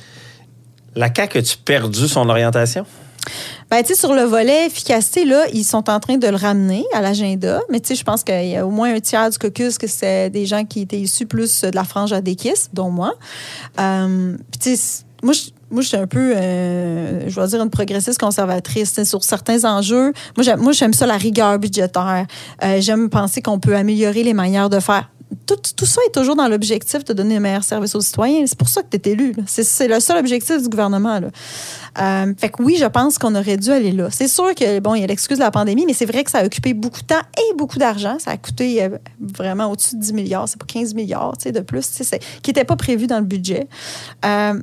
La C A Q, as-tu perdu son orientation? Ben, tu sais, sur le volet efficacité, là, ils sont en train de le ramener à l'agenda. Mais, tu sais, je pense qu'il y a au moins un tiers du caucus que c'est des gens qui étaient issus plus de la frange adéquiste, dont moi. Euh, puis, tu sais, moi, je, moi, je suis un peu, euh, je vais dire, une progressiste conservatrice. T'sais, sur certains enjeux, moi, j'aime, moi, j'aime ça, la rigueur budgétaire. Euh, j'aime penser qu'on peut améliorer les manières de faire. Tout, tout ça est toujours dans l'objectif de donner un meilleur service aux citoyens. C'est pour ça que tu es élu. C'est, c'est le seul objectif du gouvernement. Là. Euh, fait que oui, je pense qu'on aurait dû aller là. C'est sûr que, bon, il y a l'excuse de la pandémie, mais c'est vrai que ça a occupé beaucoup de temps et beaucoup d'argent. Ça a coûté euh, vraiment au-dessus de dix milliards. C'est pas quinze milliards, tu sais, de plus, tu sais, qui n'était pas prévu dans le budget. Euh,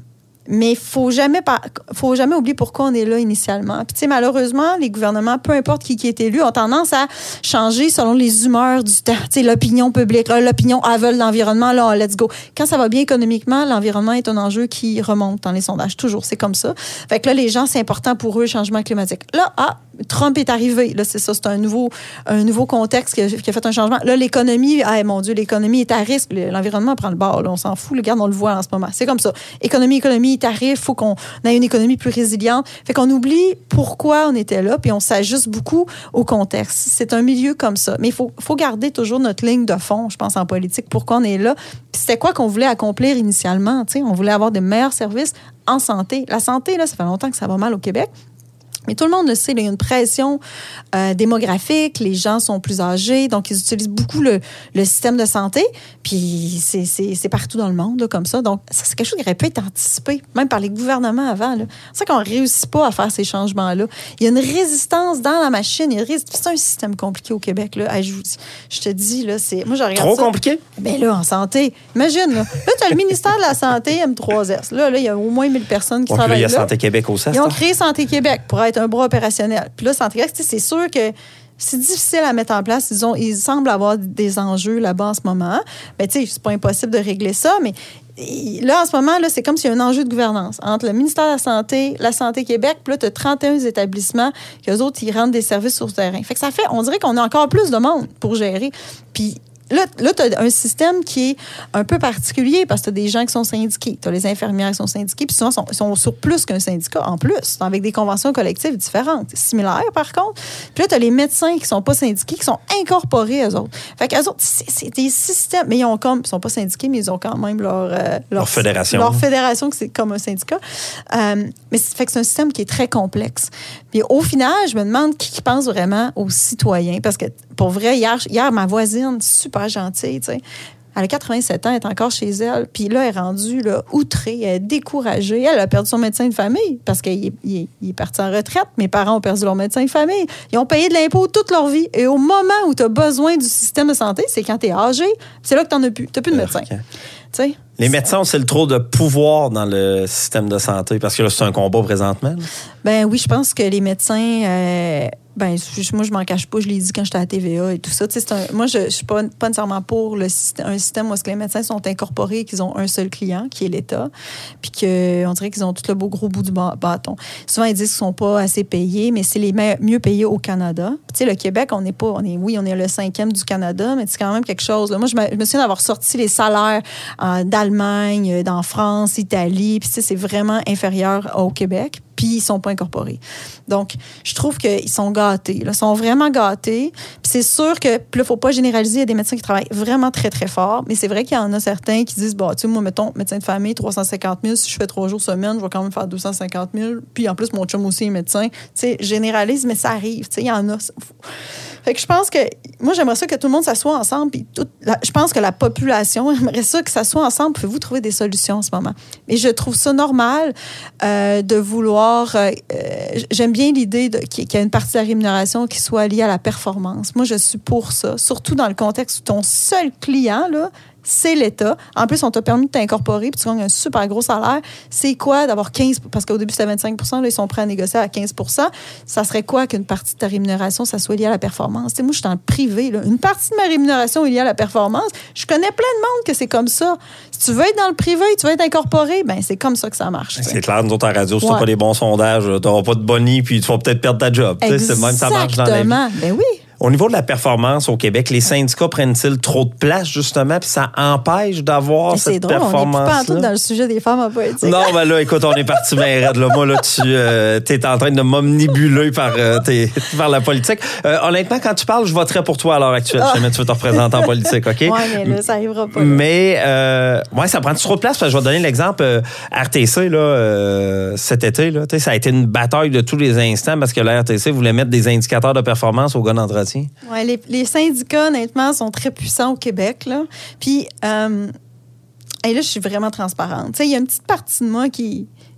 Mais il faut jamais, faut jamais oublier pourquoi on est là initialement. Puis, tu sais, malheureusement, les gouvernements, peu importe qui, qui est élu, ont tendance à changer selon les humeurs du temps. Tu sais, l'opinion publique, là, l'opinion aveugle de l'environnement, là, let's go. Quand ça va bien économiquement, l'environnement est un enjeu qui remonte dans les sondages. Toujours, c'est comme ça. Fait que là, les gens, c'est important pour eux, le changement climatique. Là, ah, Trump est arrivé. Là, c'est ça, c'est un nouveau, un nouveau contexte qui a, qui a fait un changement. Là, l'économie, ah, mon Dieu, l'économie est à risque. L'environnement prend le bord. Là, on s'en fout. Regarde, on le voit en ce moment. C'est comme ça. Économie, économie, tarif, il faut qu'on ait une économie plus résiliente. Fait qu'on oublie pourquoi on était là, puis on s'ajuste beaucoup au contexte. C'est un milieu comme ça. Mais il faut, faut garder toujours notre ligne de fond, je pense, en politique. Pourquoi on est là? Puis c'était quoi qu'on voulait accomplir initialement? T'sais? On voulait avoir de meilleurs services en santé. La santé, là, ça fait longtemps que ça va mal au Québec. Mais tout le monde le sait, là, il y a une pression euh, démographique, les gens sont plus âgés, donc ils utilisent beaucoup le, le système de santé, puis c'est, c'est, c'est partout dans le monde, là, comme ça. Donc, ça, c'est quelque chose qui aurait pu être anticipé, même par les gouvernements avant. Là. C'est ça qu'on ne réussit pas à faire ces changements-là. Il y a une résistance dans la machine. Il y a une c'est un système compliqué au Québec. Là. Hey, je, je te dis, là, c'est... Moi, je regarde Trop ça. compliqué? Bien là, en santé. Imagine, là, là tu as le ministère de la Santé, M trois S. Là, là, il y a au moins mille personnes qui Donc, travaillent là. Il y a Santé Québec aussi. Ils ont créé Santé Québec pour être un bras opérationnel. Puis là, Santé Québec, c'est sûr que c'est difficile à mettre en place. Ils, ont, ils semblent avoir des enjeux là-bas en ce moment. Mais tu sais, c'est pas impossible de régler ça, mais là, en ce moment, là, c'est comme s'il y a un enjeu de gouvernance entre le ministère de la Santé, la Santé Québec, puis là, tu as trente et un établissements qu'eux autres, ils rendent des services sur le terrain. Fait que ça fait, on dirait qu'on a encore plus de monde pour gérer. Puis Là, là tu as un système qui est un peu particulier parce que tu as des gens qui sont syndiqués. Tu as les infirmières qui sont syndiquées, puis souvent, ils sont, sont sur plus qu'un syndicat en plus, avec des conventions collectives différentes, similaires par contre. Puis là, tu as les médecins qui ne sont pas syndiqués, qui sont incorporés, eux autres. Fait qu'eux autres, c'est, c'est des systèmes, mais ils ont comme, ils sont pas syndiqués, mais ils ont quand même leur... Euh, leur, leur fédération. Leur fédération, que c'est comme un syndicat. Euh, mais c'est, fait que c'est un système qui est très complexe. Puis au final, je me demande qui, qui pense vraiment aux citoyens, parce que pour vrai, hier, hier ma voisine, super gentille, tu sais. Elle a quatre-vingt-sept ans, elle est encore chez elle. Puis là, elle est rendue là, outrée, elle est découragée. Elle a perdu son médecin de famille parce qu'il est, il est, il est parti en retraite. Mes parents ont perdu leur médecin de famille. Ils ont payé de l'impôt toute leur vie. Et au moment où tu as besoin du système de santé, c'est quand tu es âgé. C'est là que tu n'en as plus. Tu n'as plus de médecin. Okay. Tu sais? Les médecins ont c'est le trop de pouvoir dans le système de santé parce que là, c'est un combat présentement. Là. Ben oui, je pense que les médecins... Euh, ben, moi, je m'en cache pas, je l'ai dit quand j'étais à T V A et tout ça. C'est un, moi, je ne suis pas, pas nécessairement pour le système, un système où est-ce que les médecins sont incorporés et qu'ils ont un seul client, qui est l'État, puis qu'on dirait qu'ils ont tout le beau gros bout du bâton. Souvent, ils disent qu'ils ne sont pas assez payés, mais c'est les mieux payés au Canada. Tu sais, le Québec, on n'est pas, on est, oui, on est le cinquième du Canada, mais c'est quand même quelque chose. Là. Moi, je me, je me souviens d'avoir sorti les salaires euh, d'Allemagne, d'en France, Italie, puis tu sais, c'est vraiment inférieur au Québec. Puis ils ne sont pas incorporés. Donc, je trouve qu'ils sont gâtés. Là. Ils sont vraiment gâtés. Puis c'est sûr que, puis là, il ne faut pas généraliser. Il y a des médecins qui travaillent vraiment très, très fort. Mais c'est vrai qu'il y en a certains qui disent, bah, tu sais, moi, mettons, médecin de famille, trois cent cinquante mille. Si je fais trois jours semaine, je vais quand même faire deux cent cinquante mille. Puis en plus, mon chum aussi est médecin. Tu sais, généralise, mais ça arrive. Tu sais, il y en a. Fait que je pense que, moi, j'aimerais ça que tout le monde s'assoie ensemble. Puis tout, la, je pense que la population aimerait ça que ça soit ensemble. Pouvez-vous trouver des solutions en ce moment? Et je trouve ça normal euh, de vouloir. Euh, j'aime bien l'idée de, qu'il y a une partie de la rémunération qui soit liée à la performance. Moi, je suis pour ça. Surtout dans le contexte où ton seul client, là, c'est l'État. En plus, on t'a permis de t'incorporer puis tu gagnes un super gros salaire. C'est quoi d'avoir quinze parce qu'au début, c'était vingt-cinq pour cent, là, ils sont prêts à négocier à quinze pour cent. Ça serait quoi qu'une partie de ta rémunération, ça soit lié à la performance? T'sais, moi, je suis dans le privé. Là. Une partie de ma rémunération est liée à la performance. Je connais plein de monde que c'est comme ça. Si tu veux être dans le privé, tu veux être incorporé, ben c'est comme ça que ça marche. C'est t'sais. Clair, nous autres, en radio, si ouais. tu n'as pas des bons sondages, tu n'auras pas de boni puis tu vas peut-être perdre ta job. C'est même ça marche dans la vie. Exactement. Ben oui. Au niveau de la performance au Québec, les syndicats prennent-ils trop de place, justement, puis ça empêche d'avoir mais cette drôle, performance-là? On n'est pas en tout dans le sujet des femmes en politique. Non, ben là, écoute, on est parti bien raide. Là. Moi, là, tu euh, es en train de m'omnibuler par, euh, par la politique. Euh, honnêtement, quand tu parles, je voterais pour toi à l'heure actuelle. Ah. Jamais tu veux te représenter en politique, OK? Oui, mais là, ça n'arrivera pas. Là. Mais, euh, ouais, ça prend trop de place, parce que je vais te donner l'exemple. Euh, R T C, là, euh, cet été, là, ça a été une bataille de tous les instants parce que la R T C voulait mettre des indicateurs de performance au gars d'entretien. Oui, les Les syndicats, honnêtement, sont très puissants au Québec. Là. Puis, euh, et là, je suis vraiment transparente. Il y a une petite partie de moi qui,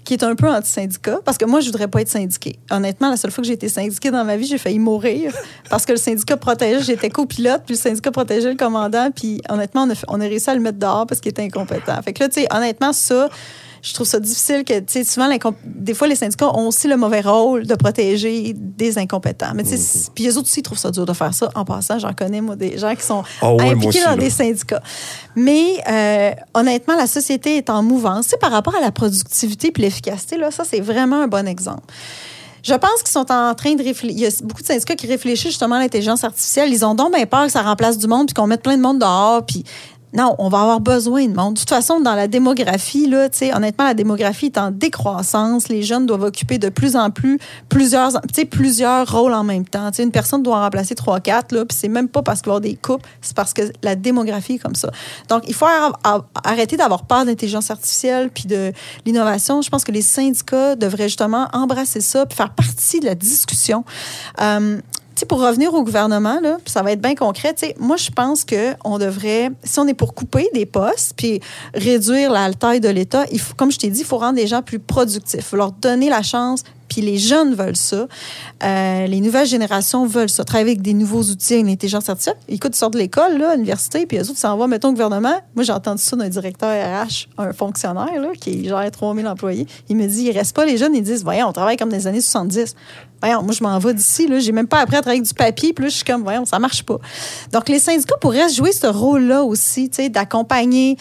qui est un peu anti-syndicat, parce que moi, je voudrais pas être syndiquée. Honnêtement, la seule fois que j'ai été syndiquée dans ma vie, j'ai failli mourir parce que le syndicat protégeait, j'étais copilote, puis le syndicat protégeait le commandant, puis honnêtement, on a, on a réussi à le mettre dehors parce qu'il était incompétent. Fait que là, tu sais, honnêtement, ça... Je trouve ça difficile que, tu sais, souvent, des fois, les syndicats ont aussi le mauvais rôle de protéger des incompétents. Mais, tu sais, mm-hmm. puis eux autres aussi, ils trouvent ça dur de faire ça. En passant, j'en connais, moi, des gens qui sont oh, oui, impliqués aussi, dans là. des syndicats. Mais, euh, honnêtement, la société est en mouvance. Tu sais, par rapport à la productivité puis l'efficacité, là, ça, c'est vraiment un bon exemple. Je pense qu'ils sont en train de réfléchir. Il y a beaucoup de syndicats qui réfléchissent justement à l'intelligence artificielle. Ils ont donc bien peur que ça remplace du monde puis qu'on mette plein de monde dehors. Puis non, on va avoir besoin de monde. De toute façon, dans la démographie, là, tu sais, honnêtement, la démographie est en décroissance. Les jeunes doivent occuper de plus en plus plusieurs, tu sais, plusieurs rôles en même temps. Tu sais, une personne doit en remplacer trois, quatre, là, puis c'est même pas parce qu'il va y avoir des couples, c'est parce que la démographie est comme ça. Donc, il faut arrêter d'avoir peur de l'intelligence artificielle puis de l'innovation. Je pense que les syndicats devraient justement embrasser ça puis faire partie de la discussion. Euh, Pour revenir au gouvernement, là, ça va être bien concret. Moi, je pense qu'on devrait, si on est pour couper des postes puis réduire la taille de l'État, il faut, comme je t'ai dit, il faut rendre les gens plus productifs. Il faut leur donner la chance. Puis les jeunes veulent ça. Euh, les nouvelles générations veulent ça. Travailler avec des nouveaux outils, une intelligence artificielle. Écoute, ils sortent de l'école, là, à l'université, puis eux autres s'en vont, mettons, au gouvernement. Moi, j'ai entendu ça d'un directeur R H, un fonctionnaire, là, qui gère trois mille employés. Il me dit, il reste pas les jeunes, ils disent, voyons, on travaille comme dans les années soixante-dix. Voyons, moi, je m'en vais d'ici, là. J'ai même pas appris à travailler avec du papier, puis là, je suis comme, voyons, ça marche pas. Donc, les syndicats pourraient jouer ce rôle-là aussi, tu sais, d'accompagner,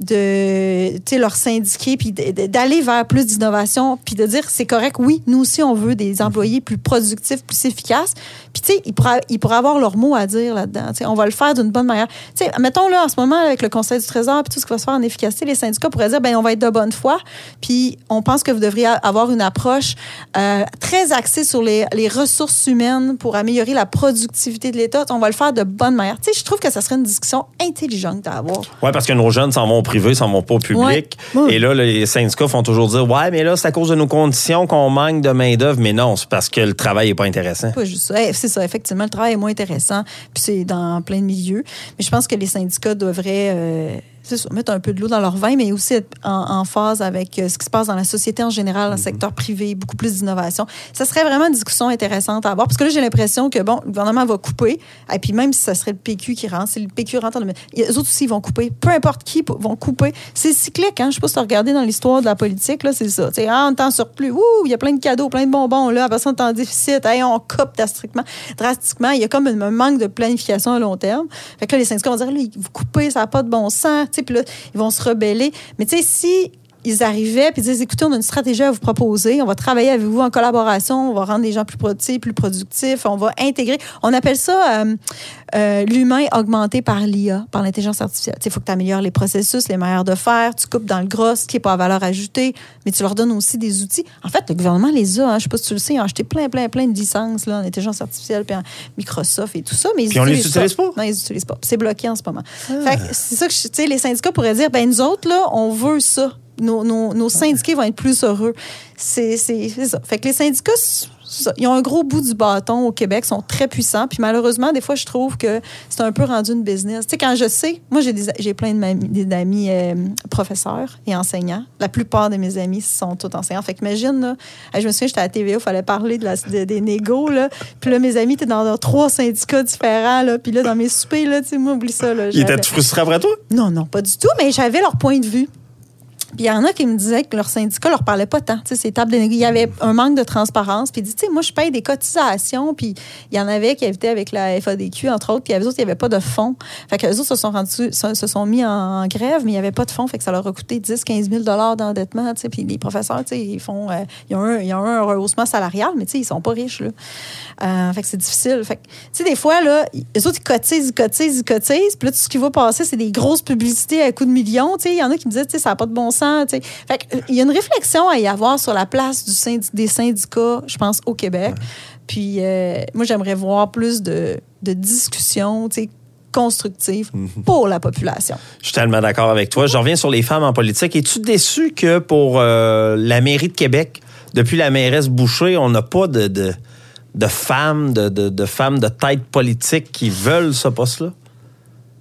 de, tu sais, leurs syndiqués, puis d'aller vers plus d'innovation, puis de dire, c'est correct, oui, nous aussi, on veut des employés plus productifs, plus efficaces. Puis, tu sais, ils pourraient, ils pourraient avoir leur mot à dire là-dedans. Tu sais, on va le faire d'une bonne manière. Tu sais, mettons, là, en ce moment, avec le Conseil du Trésor, puis tout ce qui va se faire en efficacité, les syndicats pourraient dire, bien, on va être de bonne foi, puis on pense que vous devriez avoir une approche euh, très axée sur les, les ressources humaines pour améliorer la productivité de l'État. On va le faire de bonne manière. Tu sais, je trouve que ça serait une discussion intelligente à avoir. Oui, parce que nos jeunes s'en vont au privé, s'en vont pas au public. Ouais. Ouais. Et là, les syndicats font toujours dire, ouais, mais là, c'est à cause de nos conditions qu'on manque de main-d'œuvre. Mais non, c'est parce que le travail n'est pas intéressant. Pas juste ça. C'est ça, effectivement, le travail est moins intéressant, puis c'est dans plein de milieux. Mais je pense que les syndicats devraient euh, c'est ça, mettre un peu de l'eau dans leur vin, mais aussi être en, en phase avec ce qui se passe dans la société en général, dans le mm-hmm. secteur privé, beaucoup plus d'innovation. Ça serait vraiment une discussion intéressante à avoir, parce que là, j'ai l'impression que, bon, le gouvernement va couper, et puis même si ça serait le P Q qui rentre, c'est le P Q rentre, les autres aussi, ils vont couper. Peu importe qui vont couper. C'est cyclique, hein? Je sais pas si tu as regardé dans l'histoire de la politique, là, c'est ça. T'sais, ah, on est en surplus, ouh, il y a plein de cadeaux, plein de bonbons, là, après ça, on est en déficit, hey, on coupe drastiquement, drastiquement. Il y a comme un manque de planification à long terme. Fait que là, les syndicats vont dire, là, vous coupez, ça n'a pas de bon sens, puis là, ils vont se rebeller. Mais tu sais, si ils arrivaient puis disaient, écoutez, on a une stratégie à vous proposer, on va travailler avec vous en collaboration, on va rendre les gens plus productifs, plus productifs, on va intégrer. On appelle ça euh, euh, l'humain augmenté par l'I A, par l'intelligence artificielle. Il faut que tu améliores les processus, les manières de faire, tu coupes dans le gros, ce qui n'est pas à valeur ajoutée, mais tu leur donnes aussi des outils. En fait, le gouvernement les a, hein, je ne sais pas si tu le sais, ils ont acheté plein, plein, plein de licences là, en intelligence artificielle, puis en Microsoft et tout ça, mais ils puis on les utilise pas. pas. Non, ils les utilisent pas. C'est bloqué en ce moment. Ah. Fait que c'est ça que tu sais, les syndicats pourraient dire, ben nous autres, là, on veut ça. Nos, nos, nos syndiqués vont être plus heureux. C'est, c'est, c'est ça. Fait que les syndicats, ça, ils ont un gros bout du bâton au Québec, sont très puissants. Puis malheureusement, des fois, je trouve que c'est un peu rendu une business. Tu sais, quand je sais, moi, j'ai, des, j'ai plein de d'amis euh, professeurs et enseignants. La plupart de mes amis sont tous enseignants. Fait qu'imagine, là, je me souviens, j'étais à la T V A, il fallait parler de la, de, des négos, là. Puis là, mes amis étaient dans, dans trois syndicats différents, là. Puis là, dans mes soupers, là, tu sais, moi, oublie ça, là. Ils étaient frustrés après toi? Non, non, pas du tout, mais j'avais leur point de vue. Puis il y en a qui me disaient que leur syndicat leur parlait pas tant. Tu sais, ces tables de négociation, il y avait un manque de transparence. Puis ils disaient, tu sais, moi, je paye des cotisations. Puis il y en avait qui étaient avec la F A D Q, entre autres. Puis il y avait d'autres qui n'avaient pas de fonds. Fait que les autres se sont rendus, se sont mis en grève, mais il n'y avait pas de fonds. Fait que ça leur a coûté dix à quinze mille dollars d'endettement. Tu sais, puis les professeurs, tu sais, ils font, euh, ils ont un, ils ont un rehaussement salarial, mais tu sais, ils sont pas riches, là. Euh, fait que c'est difficile. Fait que, tu sais, des fois, là, les autres, ils cotisent, ils cotisent, ils cotisent. Puis là, tout ce qui va passer, c'est des grosses publicités à coups de millions. Tu sais, il y en a qui me disaient, tu sais, ça n'a pas de bon sens. Tu sais. Fait que, il y a une réflexion à y avoir sur la place du syndic- des syndicats, je pense, au Québec. Ouais. Puis, euh, moi, j'aimerais voir plus de, de discussions, tu sais, constructives mm-hmm. pour la population. Je suis tellement d'accord avec toi. Je reviens sur les femmes en politique. Es-tu déçu que pour euh, la mairie de Québec, depuis la mairesse Boucher, on n'a pas de, de, de femmes, de, de, de femmes de tête politique qui veulent ce poste-là?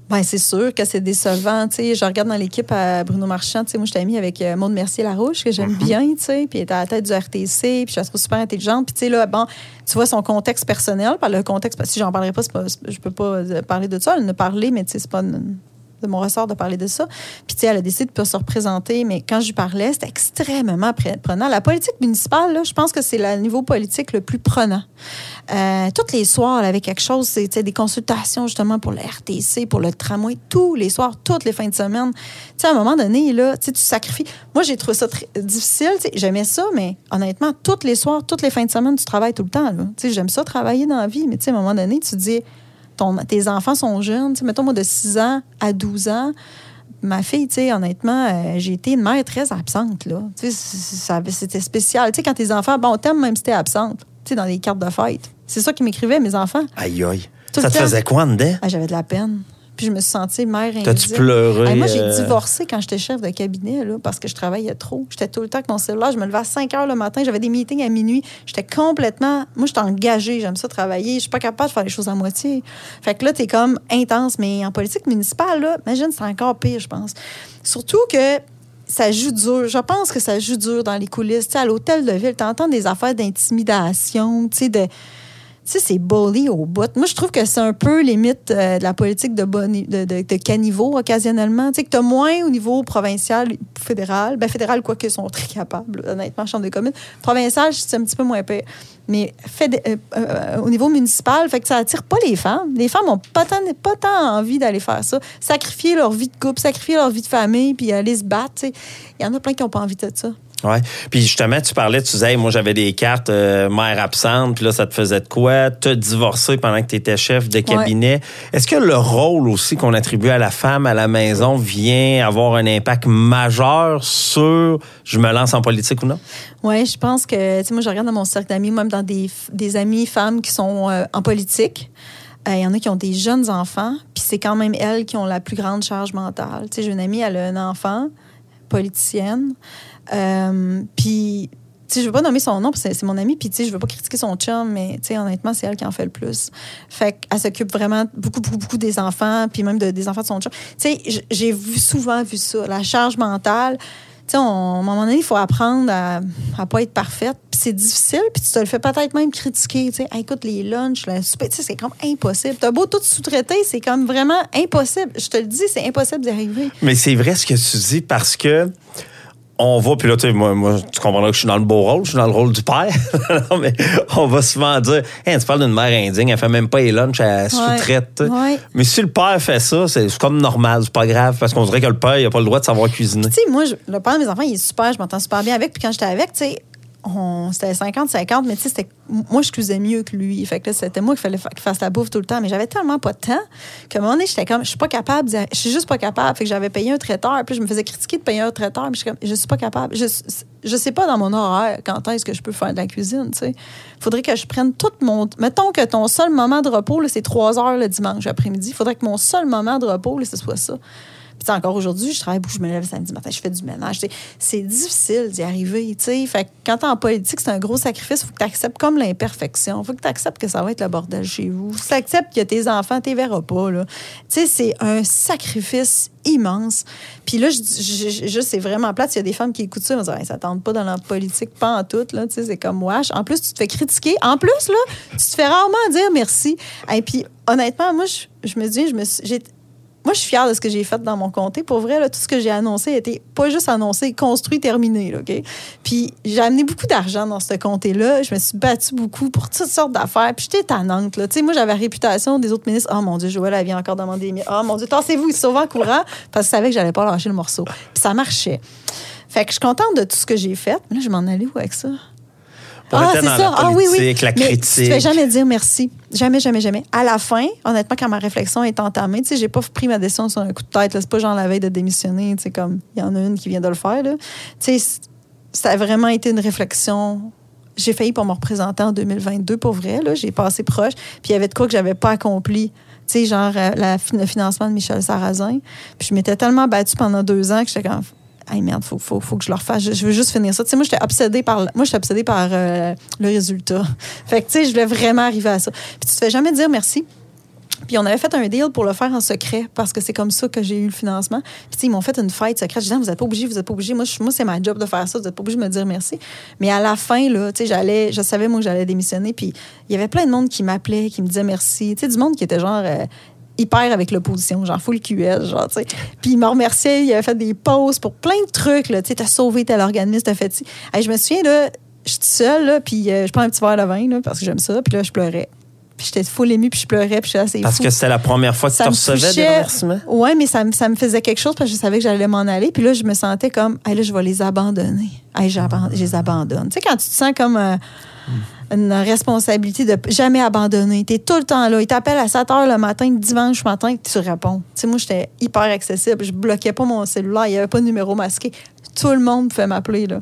Bien, c'est sûr que c'est décevant. Tu sais, je regarde dans l'équipe à Bruno Marchand. Tu sais, moi, je t'ai amie avec euh, Maude Mercier-Larouche, que j'aime mm-hmm. bien, tu sais, puis elle était à la tête du R T C, puis je la trouve super intelligente. Puis, tu sais, là, bon, tu vois son contexte personnel, par le contexte, si j'en parlerai pas, c'est pas je peux pas parler de ça. Elle en a parlé, mais tu sais, c'est pas une, de mon ressort de parler de ça. Puis, tu sais, elle a décidé de ne pas se représenter, mais quand je lui parlais, c'était extrêmement prenant. La politique municipale, là, je pense que c'est le niveau politique le plus prenant. Euh, tous les soirs, elle avait quelque chose, c'est des consultations justement pour le R T C, pour le tramway, tous les soirs, toutes les fins de semaine. Tu sais, à un moment donné, là, tu sacrifies. Moi, j'ai trouvé ça très difficile. J'aimais ça, mais honnêtement, tous les soirs, toutes les fins de semaine, tu travailles tout le temps. Tu sais, j'aime ça travailler dans la vie, mais tu sais, à un moment donné, tu te dis... Ton, tes enfants sont jeunes. T'sais, mettons, moi, de six ans à douze ans, ma fille, t'sais, honnêtement, euh, j'ai été une mère très absente. Là. Ça, c'était spécial. T'sais, quand tes enfants, bon, t'aimes même si t'es absente, dans les cartes de fête. C'est ça qu'ils m'écrivaient, mes enfants. Aïe, aïe. Tout ça te temps. Faisait quoi en dedans? Ah, j'avais de la peine. Puis je me suis sentie mère indigène. T'as-tu pleuré? Ah, moi, j'ai divorcé quand j'étais chef de cabinet là, parce que je travaillais trop. J'étais tout le temps avec mon cellulaire. Je me levais à cinq heures le matin. J'avais des meetings à minuit. J'étais complètement... Moi, j'étais engagée. J'aime ça travailler. Je suis pas capable de faire les choses à moitié. Fait que là, t'es comme intense. Mais en politique municipale, là, imagine, c'est encore pire, je pense. Surtout que ça joue dur. Je pense que ça joue dur dans les coulisses. T'sais, à l'hôtel de ville, t'entends des affaires d'intimidation, tu sais, de... Tu sais, c'est bully au bout. Moi, je trouve que c'est un peu limite euh, de la politique de, boni, de, de, de caniveau, occasionnellement. Tu sais, que tu as moins au niveau provincial, fédéral. Ben fédéral, quoique, ils sont très capables, honnêtement, chambre des communes. Provincial, c'est un petit peu moins pire. Mais fédé- euh, euh, au niveau municipal, fait que ça attire pas les femmes. Les femmes n'ont pas tant, pas tant envie d'aller faire ça. Sacrifier leur vie de couple, sacrifier leur vie de famille, puis aller se battre. Tu sais. Il y en a plein qui n'ont pas envie de ça. Oui. Puis justement, tu parlais, tu disais, hey, moi, j'avais des cartes euh, mère absente, puis là, ça te faisait de quoi? T'as divorcé pendant que tu étais chef de cabinet. Ouais. Est-ce que le rôle aussi qu'on attribue à la femme à la maison vient avoir un impact majeur sur je me lance en politique ou non? Oui, je pense que, tu sais, moi, je regarde dans mon cercle d'amis, même dans des, des amis femmes qui sont euh, en politique. Il euh, y en a qui ont des jeunes enfants, puis c'est quand même elles qui ont la plus grande charge mentale. Tu sais, j'ai une amie, elle a un enfant, politicienne. Euh, puis, tu sais, je veux pas nommer son nom, parce que c'est, c'est mon amie, puis, tu sais, je veux pas critiquer son chum, mais, tu sais, honnêtement, c'est elle qui en fait le plus. Fait qu'elle s'occupe vraiment beaucoup, beaucoup, beaucoup des enfants, puis même de, des enfants de son chum. Tu sais, j'ai vu, souvent vu ça, la charge mentale. Tu sais, à un moment donné, il faut apprendre à, à pas être parfaite, puis c'est difficile, puis tu te le fais peut-être même critiquer, tu sais, hey, écoute, les lunchs, le souper, tu sais, c'est comme impossible. T'as beau tout sous-traiter, c'est comme vraiment impossible. Je te le dis, c'est impossible d'y arriver. Mais c'est vrai ce que tu dis, parce que on va, puis là, tu sais, moi, moi, tu comprendras que je suis dans le beau rôle, je suis dans le rôle du père. Non, mais on va souvent dire, hey, tu parles d'une mère indigne, elle fait même pas les lunchs, elle sous-traite. Ouais, ouais. Mais si le père fait ça, c'est, c'est comme normal, c'est pas grave, parce qu'on dirait que le père, il a pas le droit de savoir cuisiner. Tu sais, moi, je, le père de mes enfants, il est super, je m'entends super bien avec, puis quand j'étais avec, tu sais, on, c'était cinquante cinquante, mais tu sais, c'était, moi, je cuisais mieux que lui. Fait que là, c'était moi qu'il fallait qu'il fasse la bouffe tout le temps. Mais j'avais tellement pas de temps qu'à un moment donné, j'étais comme, je suis pas capable, de, je suis juste pas capable. Fait que j'avais payé un traiteur, puis je me faisais critiquer de payer un traiteur, mais je suis comme, je suis pas capable. Je, je sais pas dans mon horaire quand est-ce que je peux faire de la cuisine, tu sais. Faudrait que je prenne tout mon. Mettons que ton seul moment de repos, là, c'est trois heures le dimanche après-midi. Faudrait que mon seul moment de repos, là, ce soit ça. Puis encore aujourd'hui, je travaille beaucoup, je me lève le samedi matin, je fais du ménage. T'sais. C'est difficile d'y arriver. T'sais. Fait que quand t'es en politique, c'est un gros sacrifice. Il faut que tu acceptes comme l'imperfection. Il faut que tu acceptes que ça va être le bordel chez vous. Si tu acceptes que tes enfants, tu les verras pas. Là. C'est un sacrifice immense. Puis là, je, je, je, c'est vraiment plate. Il y a des femmes qui écoutent ça, ils vont dire, hey, ça tente pas dans la politique, pas en tout. Là, c'est comme wesh. En plus, tu te fais critiquer. En plus, là, tu te fais rarement dire merci. Et puis, honnêtement, moi, je, je me dis, je me suis, j'ai, moi, je suis fière de ce que j'ai fait dans mon comté. Pour vrai, là, tout ce que j'ai annoncé a été pas juste annoncé, construit, terminé. Là, OK? Puis j'ai amené beaucoup d'argent dans ce comté-là. Je me suis battue beaucoup pour toutes sortes d'affaires. Puis j'étais tannante. Là. Moi, j'avais la réputation des autres ministres. Oh mon Dieu, Joël, elle vient encore demander des... Oh mon Dieu, tassez-vous, ils se sauvent en courant. Parce que je savais que j'allais pas lâcher le morceau. Puis ça marchait. Fait que je suis contente de tout ce que j'ai fait. Mais là, je m'en allais où avec ça? Pour ah, c'est dans ça. La politique, ah, oui, oui. La critique. Mais tu ne fais jamais dire merci. Jamais, jamais, jamais. À la fin, honnêtement, quand ma réflexion est entamée, tu sais, j'ai pas pris ma décision sur un coup de tête. Là. C'est pas genre la veille de démissionner, tu sais, comme il y en a une qui vient de le faire. Là. Tu sais, ça a vraiment été une réflexion. J'ai failli pour me représenter en deux mille vingt-deux, pour vrai. Là. J'ai passé proche. Puis il y avait de quoi que j'avais pas accompli. Tu sais, genre la, le financement de Michel Sarrazin. Puis je m'étais tellement battue pendant deux ans que j'étais comme... Hey merde, faut, faut, faut que je le refasse. Je, je veux juste finir ça. Tu sais, moi, j'étais obsédée par, moi, j'étais obsédée par euh, le résultat. Fait que, tu sais, je voulais vraiment arriver à ça. Puis tu te fais jamais dire merci. Puis on avait fait un deal pour le faire en secret parce que c'est comme ça que j'ai eu le financement. Puis ils m'ont fait une fête secrète. Je disais, vous n'êtes pas obligé, vous n'êtes pas obligé. Moi, je, moi, c'est ma job de faire ça. Vous n'êtes pas obligé de me dire merci. Mais à la fin, là, tu sais, j'allais, je savais, moi, que j'allais démissionner. Puis il y avait plein de monde qui m'appelait, qui me disait merci. Tu sais, du monde qui était genre... Euh, hyper avec l'opposition, genre full Q S, genre, tu sais. Puis il me remerciait, il avait fait des pauses pour plein de trucs, là, tu sais, t'as sauvé tel organisme, t'as fait... Hey, je me souviens, là, je suis seule, là, puis euh, je prends un petit verre de vin, là, parce que j'aime ça, puis là, je pleurais. Puis j'étais full émue, puis je pleurais, puis j'étais assez Parce fou. que c'était la première fois que tu recevais des remerciements? Oui, mais ça, ça me faisait quelque chose parce que je savais que j'allais m'en aller. Puis là, je me sentais comme, hey, là, je vais les abandonner. Hey, je les abandonne. Tu sais, quand tu te sens comme euh, une responsabilité de jamais abandonner, tu es tout le temps là. Ils t'appellent à sept heures le matin, dimanche matin, tu réponds. Tu sais, moi, j'étais hyper accessible. Je bloquais pas mon cellulaire. Il n'y avait pas de numéro masqué. Tout le monde pouvait m'appeler, là.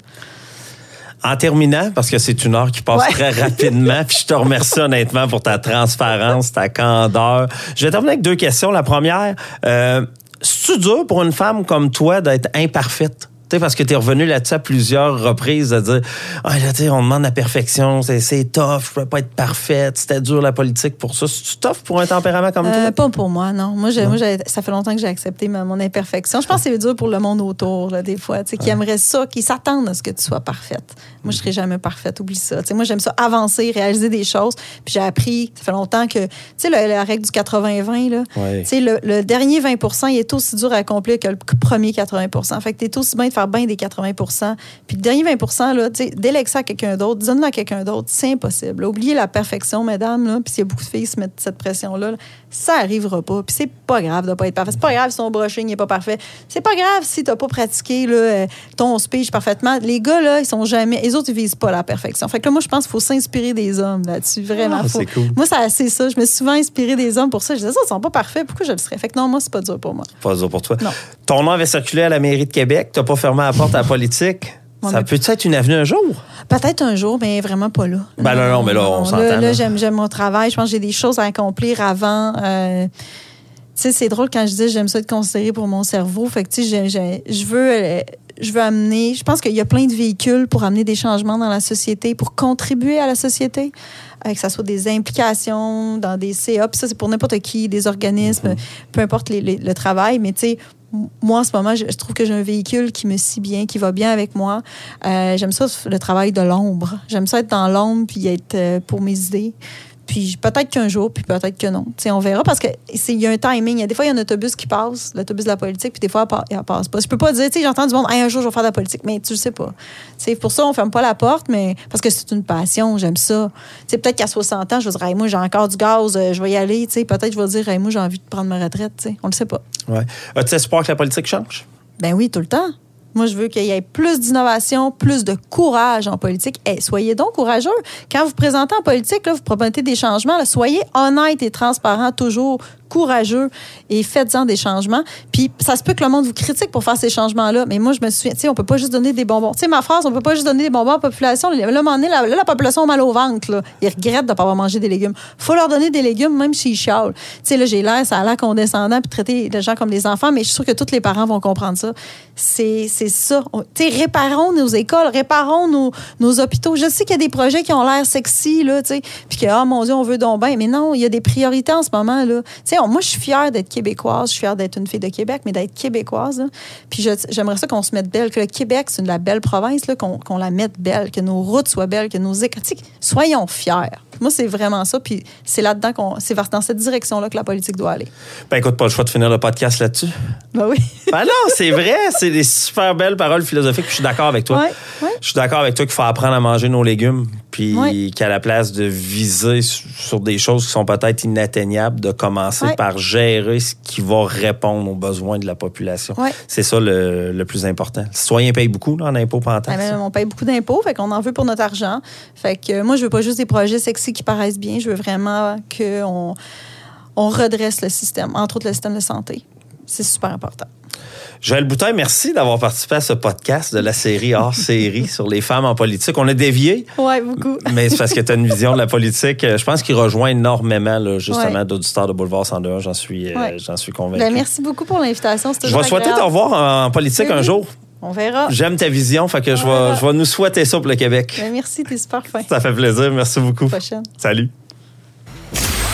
En terminant, parce que c'est une heure qui passe ouais. très rapidement, puis je te remercie honnêtement pour ta transparence, ta candeur. Je vais terminer avec deux questions. La première, euh, c'est-tu dur pour une femme comme toi d'être imparfaite? Tu sais, parce que tu es revenu là-dessus à plusieurs reprises de dire ah, là, tu sais, on demande la perfection, c'est, c'est tough, je peux pas être parfaite, c'était dur la politique pour ça. C'est-tu tough pour un tempérament comme euh, toi? Pas pour moi, non. Moi, j'ai, non. moi j'ai, ça fait longtemps que j'ai accepté ma, mon imperfection. Je pense que c'est dur pour le monde autour, là, des fois, tu sais, qui ouais. aimerait ça, qui s'attendent à ce que tu sois parfaite. Moi, je serai jamais parfaite, oublie ça. Tu sais, moi, j'aime ça avancer, réaliser des choses. Puis j'ai appris, ça fait longtemps que, tu sais, la, la règle du quatre-vingts vingt, là, ouais. tu sais, le, le dernier vingt pour cent, il est aussi dur à accomplir que le premier quatre-vingts pour cent. Fait que t'es aussi bien de faire bien des quatre-vingts pour cent. Puis le dernier vingt pour cent, là, délègue ça à quelqu'un d'autre, donne-le à quelqu'un d'autre, c'est impossible. Là, oubliez la perfection, mesdames, là, puis s'il y a beaucoup de filles qui se mettent cette pression-là, là, ça n'arrivera pas. Puis c'est pas grave de pas être parfait. C'est pas grave si ton brushing n'est pas parfait. C'est pas grave si t'as pas pratiqué là, ton speech parfaitement. Les gars, là, ils sont jamais... Les autres, ils visent pas la perfection. Fait que là, moi, je pense qu'il faut s'inspirer des hommes là-dessus. Vraiment. Ah, faut... c'est cool. Moi, ça, c'est ça. Je me suis souvent inspirée des hommes pour ça. Je disais, ça, ils sont pas parfaits. Pourquoi je le serais? Fait que non, moi, c'est pas dur pour moi. Pas dur pour toi. Non. Ton nom avait circulé à la mairie de Québec. T'as pas fermé la porte à la politique. Ça mais... peut être une avenue un jour? Peut-être un jour, mais vraiment pas là. Ben non, non, mais là, on non, s'entend. Là, là, là. J'aime, j'aime mon travail. Je pense que j'ai des choses à accomplir avant. Euh, tu sais, c'est drôle quand je dis j'aime ça être considéré pour mon cerveau. Fait que, tu sais, je veux... Euh, je veux amener... Je pense qu'il y a plein de véhicules pour amener des changements dans la société, pour contribuer à la société, euh, que ce soit des implications dans des C A. Puis ça, c'est pour n'importe qui, des organismes, mm-hmm. peu importe les, les, le travail. Mais tu sais, moi, en ce moment, je, je trouve que j'ai un véhicule qui me scie bien, qui va bien avec moi. Euh, j'aime ça, le travail de l'ombre. J'aime ça être dans l'ombre puis être euh, pour mes idées. Puis peut-être qu'un jour, puis peut-être que non. T'sais, on verra parce qu'il y a un timing. Il y a des fois, il y a un autobus qui passe, l'autobus de la politique, puis des fois, il ne passe pas. Je peux pas dire, tu sais, j'entends du monde, hey, un jour, je vais faire de la politique, mais tu le sais pas. T'sais, pour ça, on ne ferme pas la porte, mais parce que c'est une passion, j'aime ça. T'sais, peut-être qu'à soixante ans, je vais dire, hey, moi, j'ai encore du gaz, je vais y aller. T'sais, peut-être je vais dire, hey, moi, j'ai envie de prendre ma retraite. T'sais. On ne le sait pas. Ouais. As-tu espoir que la politique change? Ben oui, tout le temps. Moi, je veux qu'il y ait plus d'innovation, plus de courage en politique. Hey, soyez donc courageux. Quand vous vous présentez en politique, là, vous promettez des changements. Là, soyez honnête et transparent, toujours courageux et faites-en des changements. Puis, ça se peut que le monde vous critique pour faire ces changements-là. Mais moi, je me souviens, tu sais, on peut pas juste donner des bonbons. Tu sais, ma phrase, on peut pas juste donner des bonbons à la population. Là, à un moment donné, la, là, la population a mal au ventre. Là. Ils regrettent de ne pas avoir mangé des légumes. Faut leur donner des légumes, même s'ils chialent. Tu sais, là, j'ai l'air, ça a l'air condescendant puis traiter les gens comme des enfants, mais je suis sûre que tous les parents vont comprendre ça. C'est, c'est ça. Tu sais, réparons nos écoles, réparons nos, nos hôpitaux. Je sais qu'il y a des projets qui ont l'air sexy, là, tu sais, puis que, oh mon Dieu, on veut donc bien. Mais non, il y a des priorités en ce moment, là. Tu sais, moi, je suis fière d'être québécoise, je suis fière d'être une fille de Québec, mais d'être québécoise, là. Puis je, j'aimerais ça qu'on se mette belle, que le Québec, c'est une la belle province, là, qu'on, qu'on la mette belle, que nos routes soient belles, que nos écoles... Soyons fiers. Moi, c'est vraiment ça, puis c'est là-dedans qu'on... C'est dans cette direction-là que la politique doit aller. Ben écoute, pas le choix de finir le podcast là-dessus. Ben oui. Ben non, c'est vrai, c'est des super belles paroles philosophiques, puis je suis d'accord avec toi. Ouais, ouais. Je suis d'accord avec toi qu'il faut apprendre à manger nos légumes, puis ouais. qu'à la place de viser sur des choses qui sont peut-être inatteignables, de commencer ouais. par gérer ce qui va répondre aux besoins de la population. Ouais. C'est ça le, le plus important. Les citoyens payent beaucoup là, en impôts par ben, ben, on paye beaucoup d'impôts, fait qu'on en veut pour notre argent. Fait que euh, moi, je veux pas juste des projets sexy qui paraissent bien, je veux vraiment qu'on on redresse le système, entre autres le système de santé. C'est super important. Joëlle Boutin, merci d'avoir participé à ce podcast de la série hors série sur les femmes en politique. On a dévié. Oui, beaucoup. Mais c'est parce que tu as une vision de la politique, je pense, qui rejoint énormément, là, justement, ouais. d'auditeurs de Boulevard cent deux un. J'en suis, ouais. euh, j'en suis convaincu. Ben, merci beaucoup pour l'invitation. C'est je vais souhaiter te revoir en, en politique oui. un jour. On verra. J'aime ta vision, fait que je vais, je vais nous souhaiter ça pour le Québec. Ben, merci, t'es super fin. Ça fait plaisir. Merci beaucoup. À la prochaine. Salut.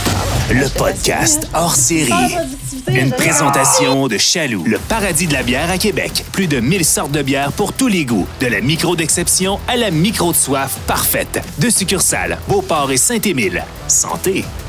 Le podcast hors série. Une présentation de Chaloux, le paradis de la bière à Québec. Plus de mille sortes de bières pour tous les goûts. De la micro d'exception à la micro de soif parfaite. Deux succursales, Beauport et Saint-Émile. Santé!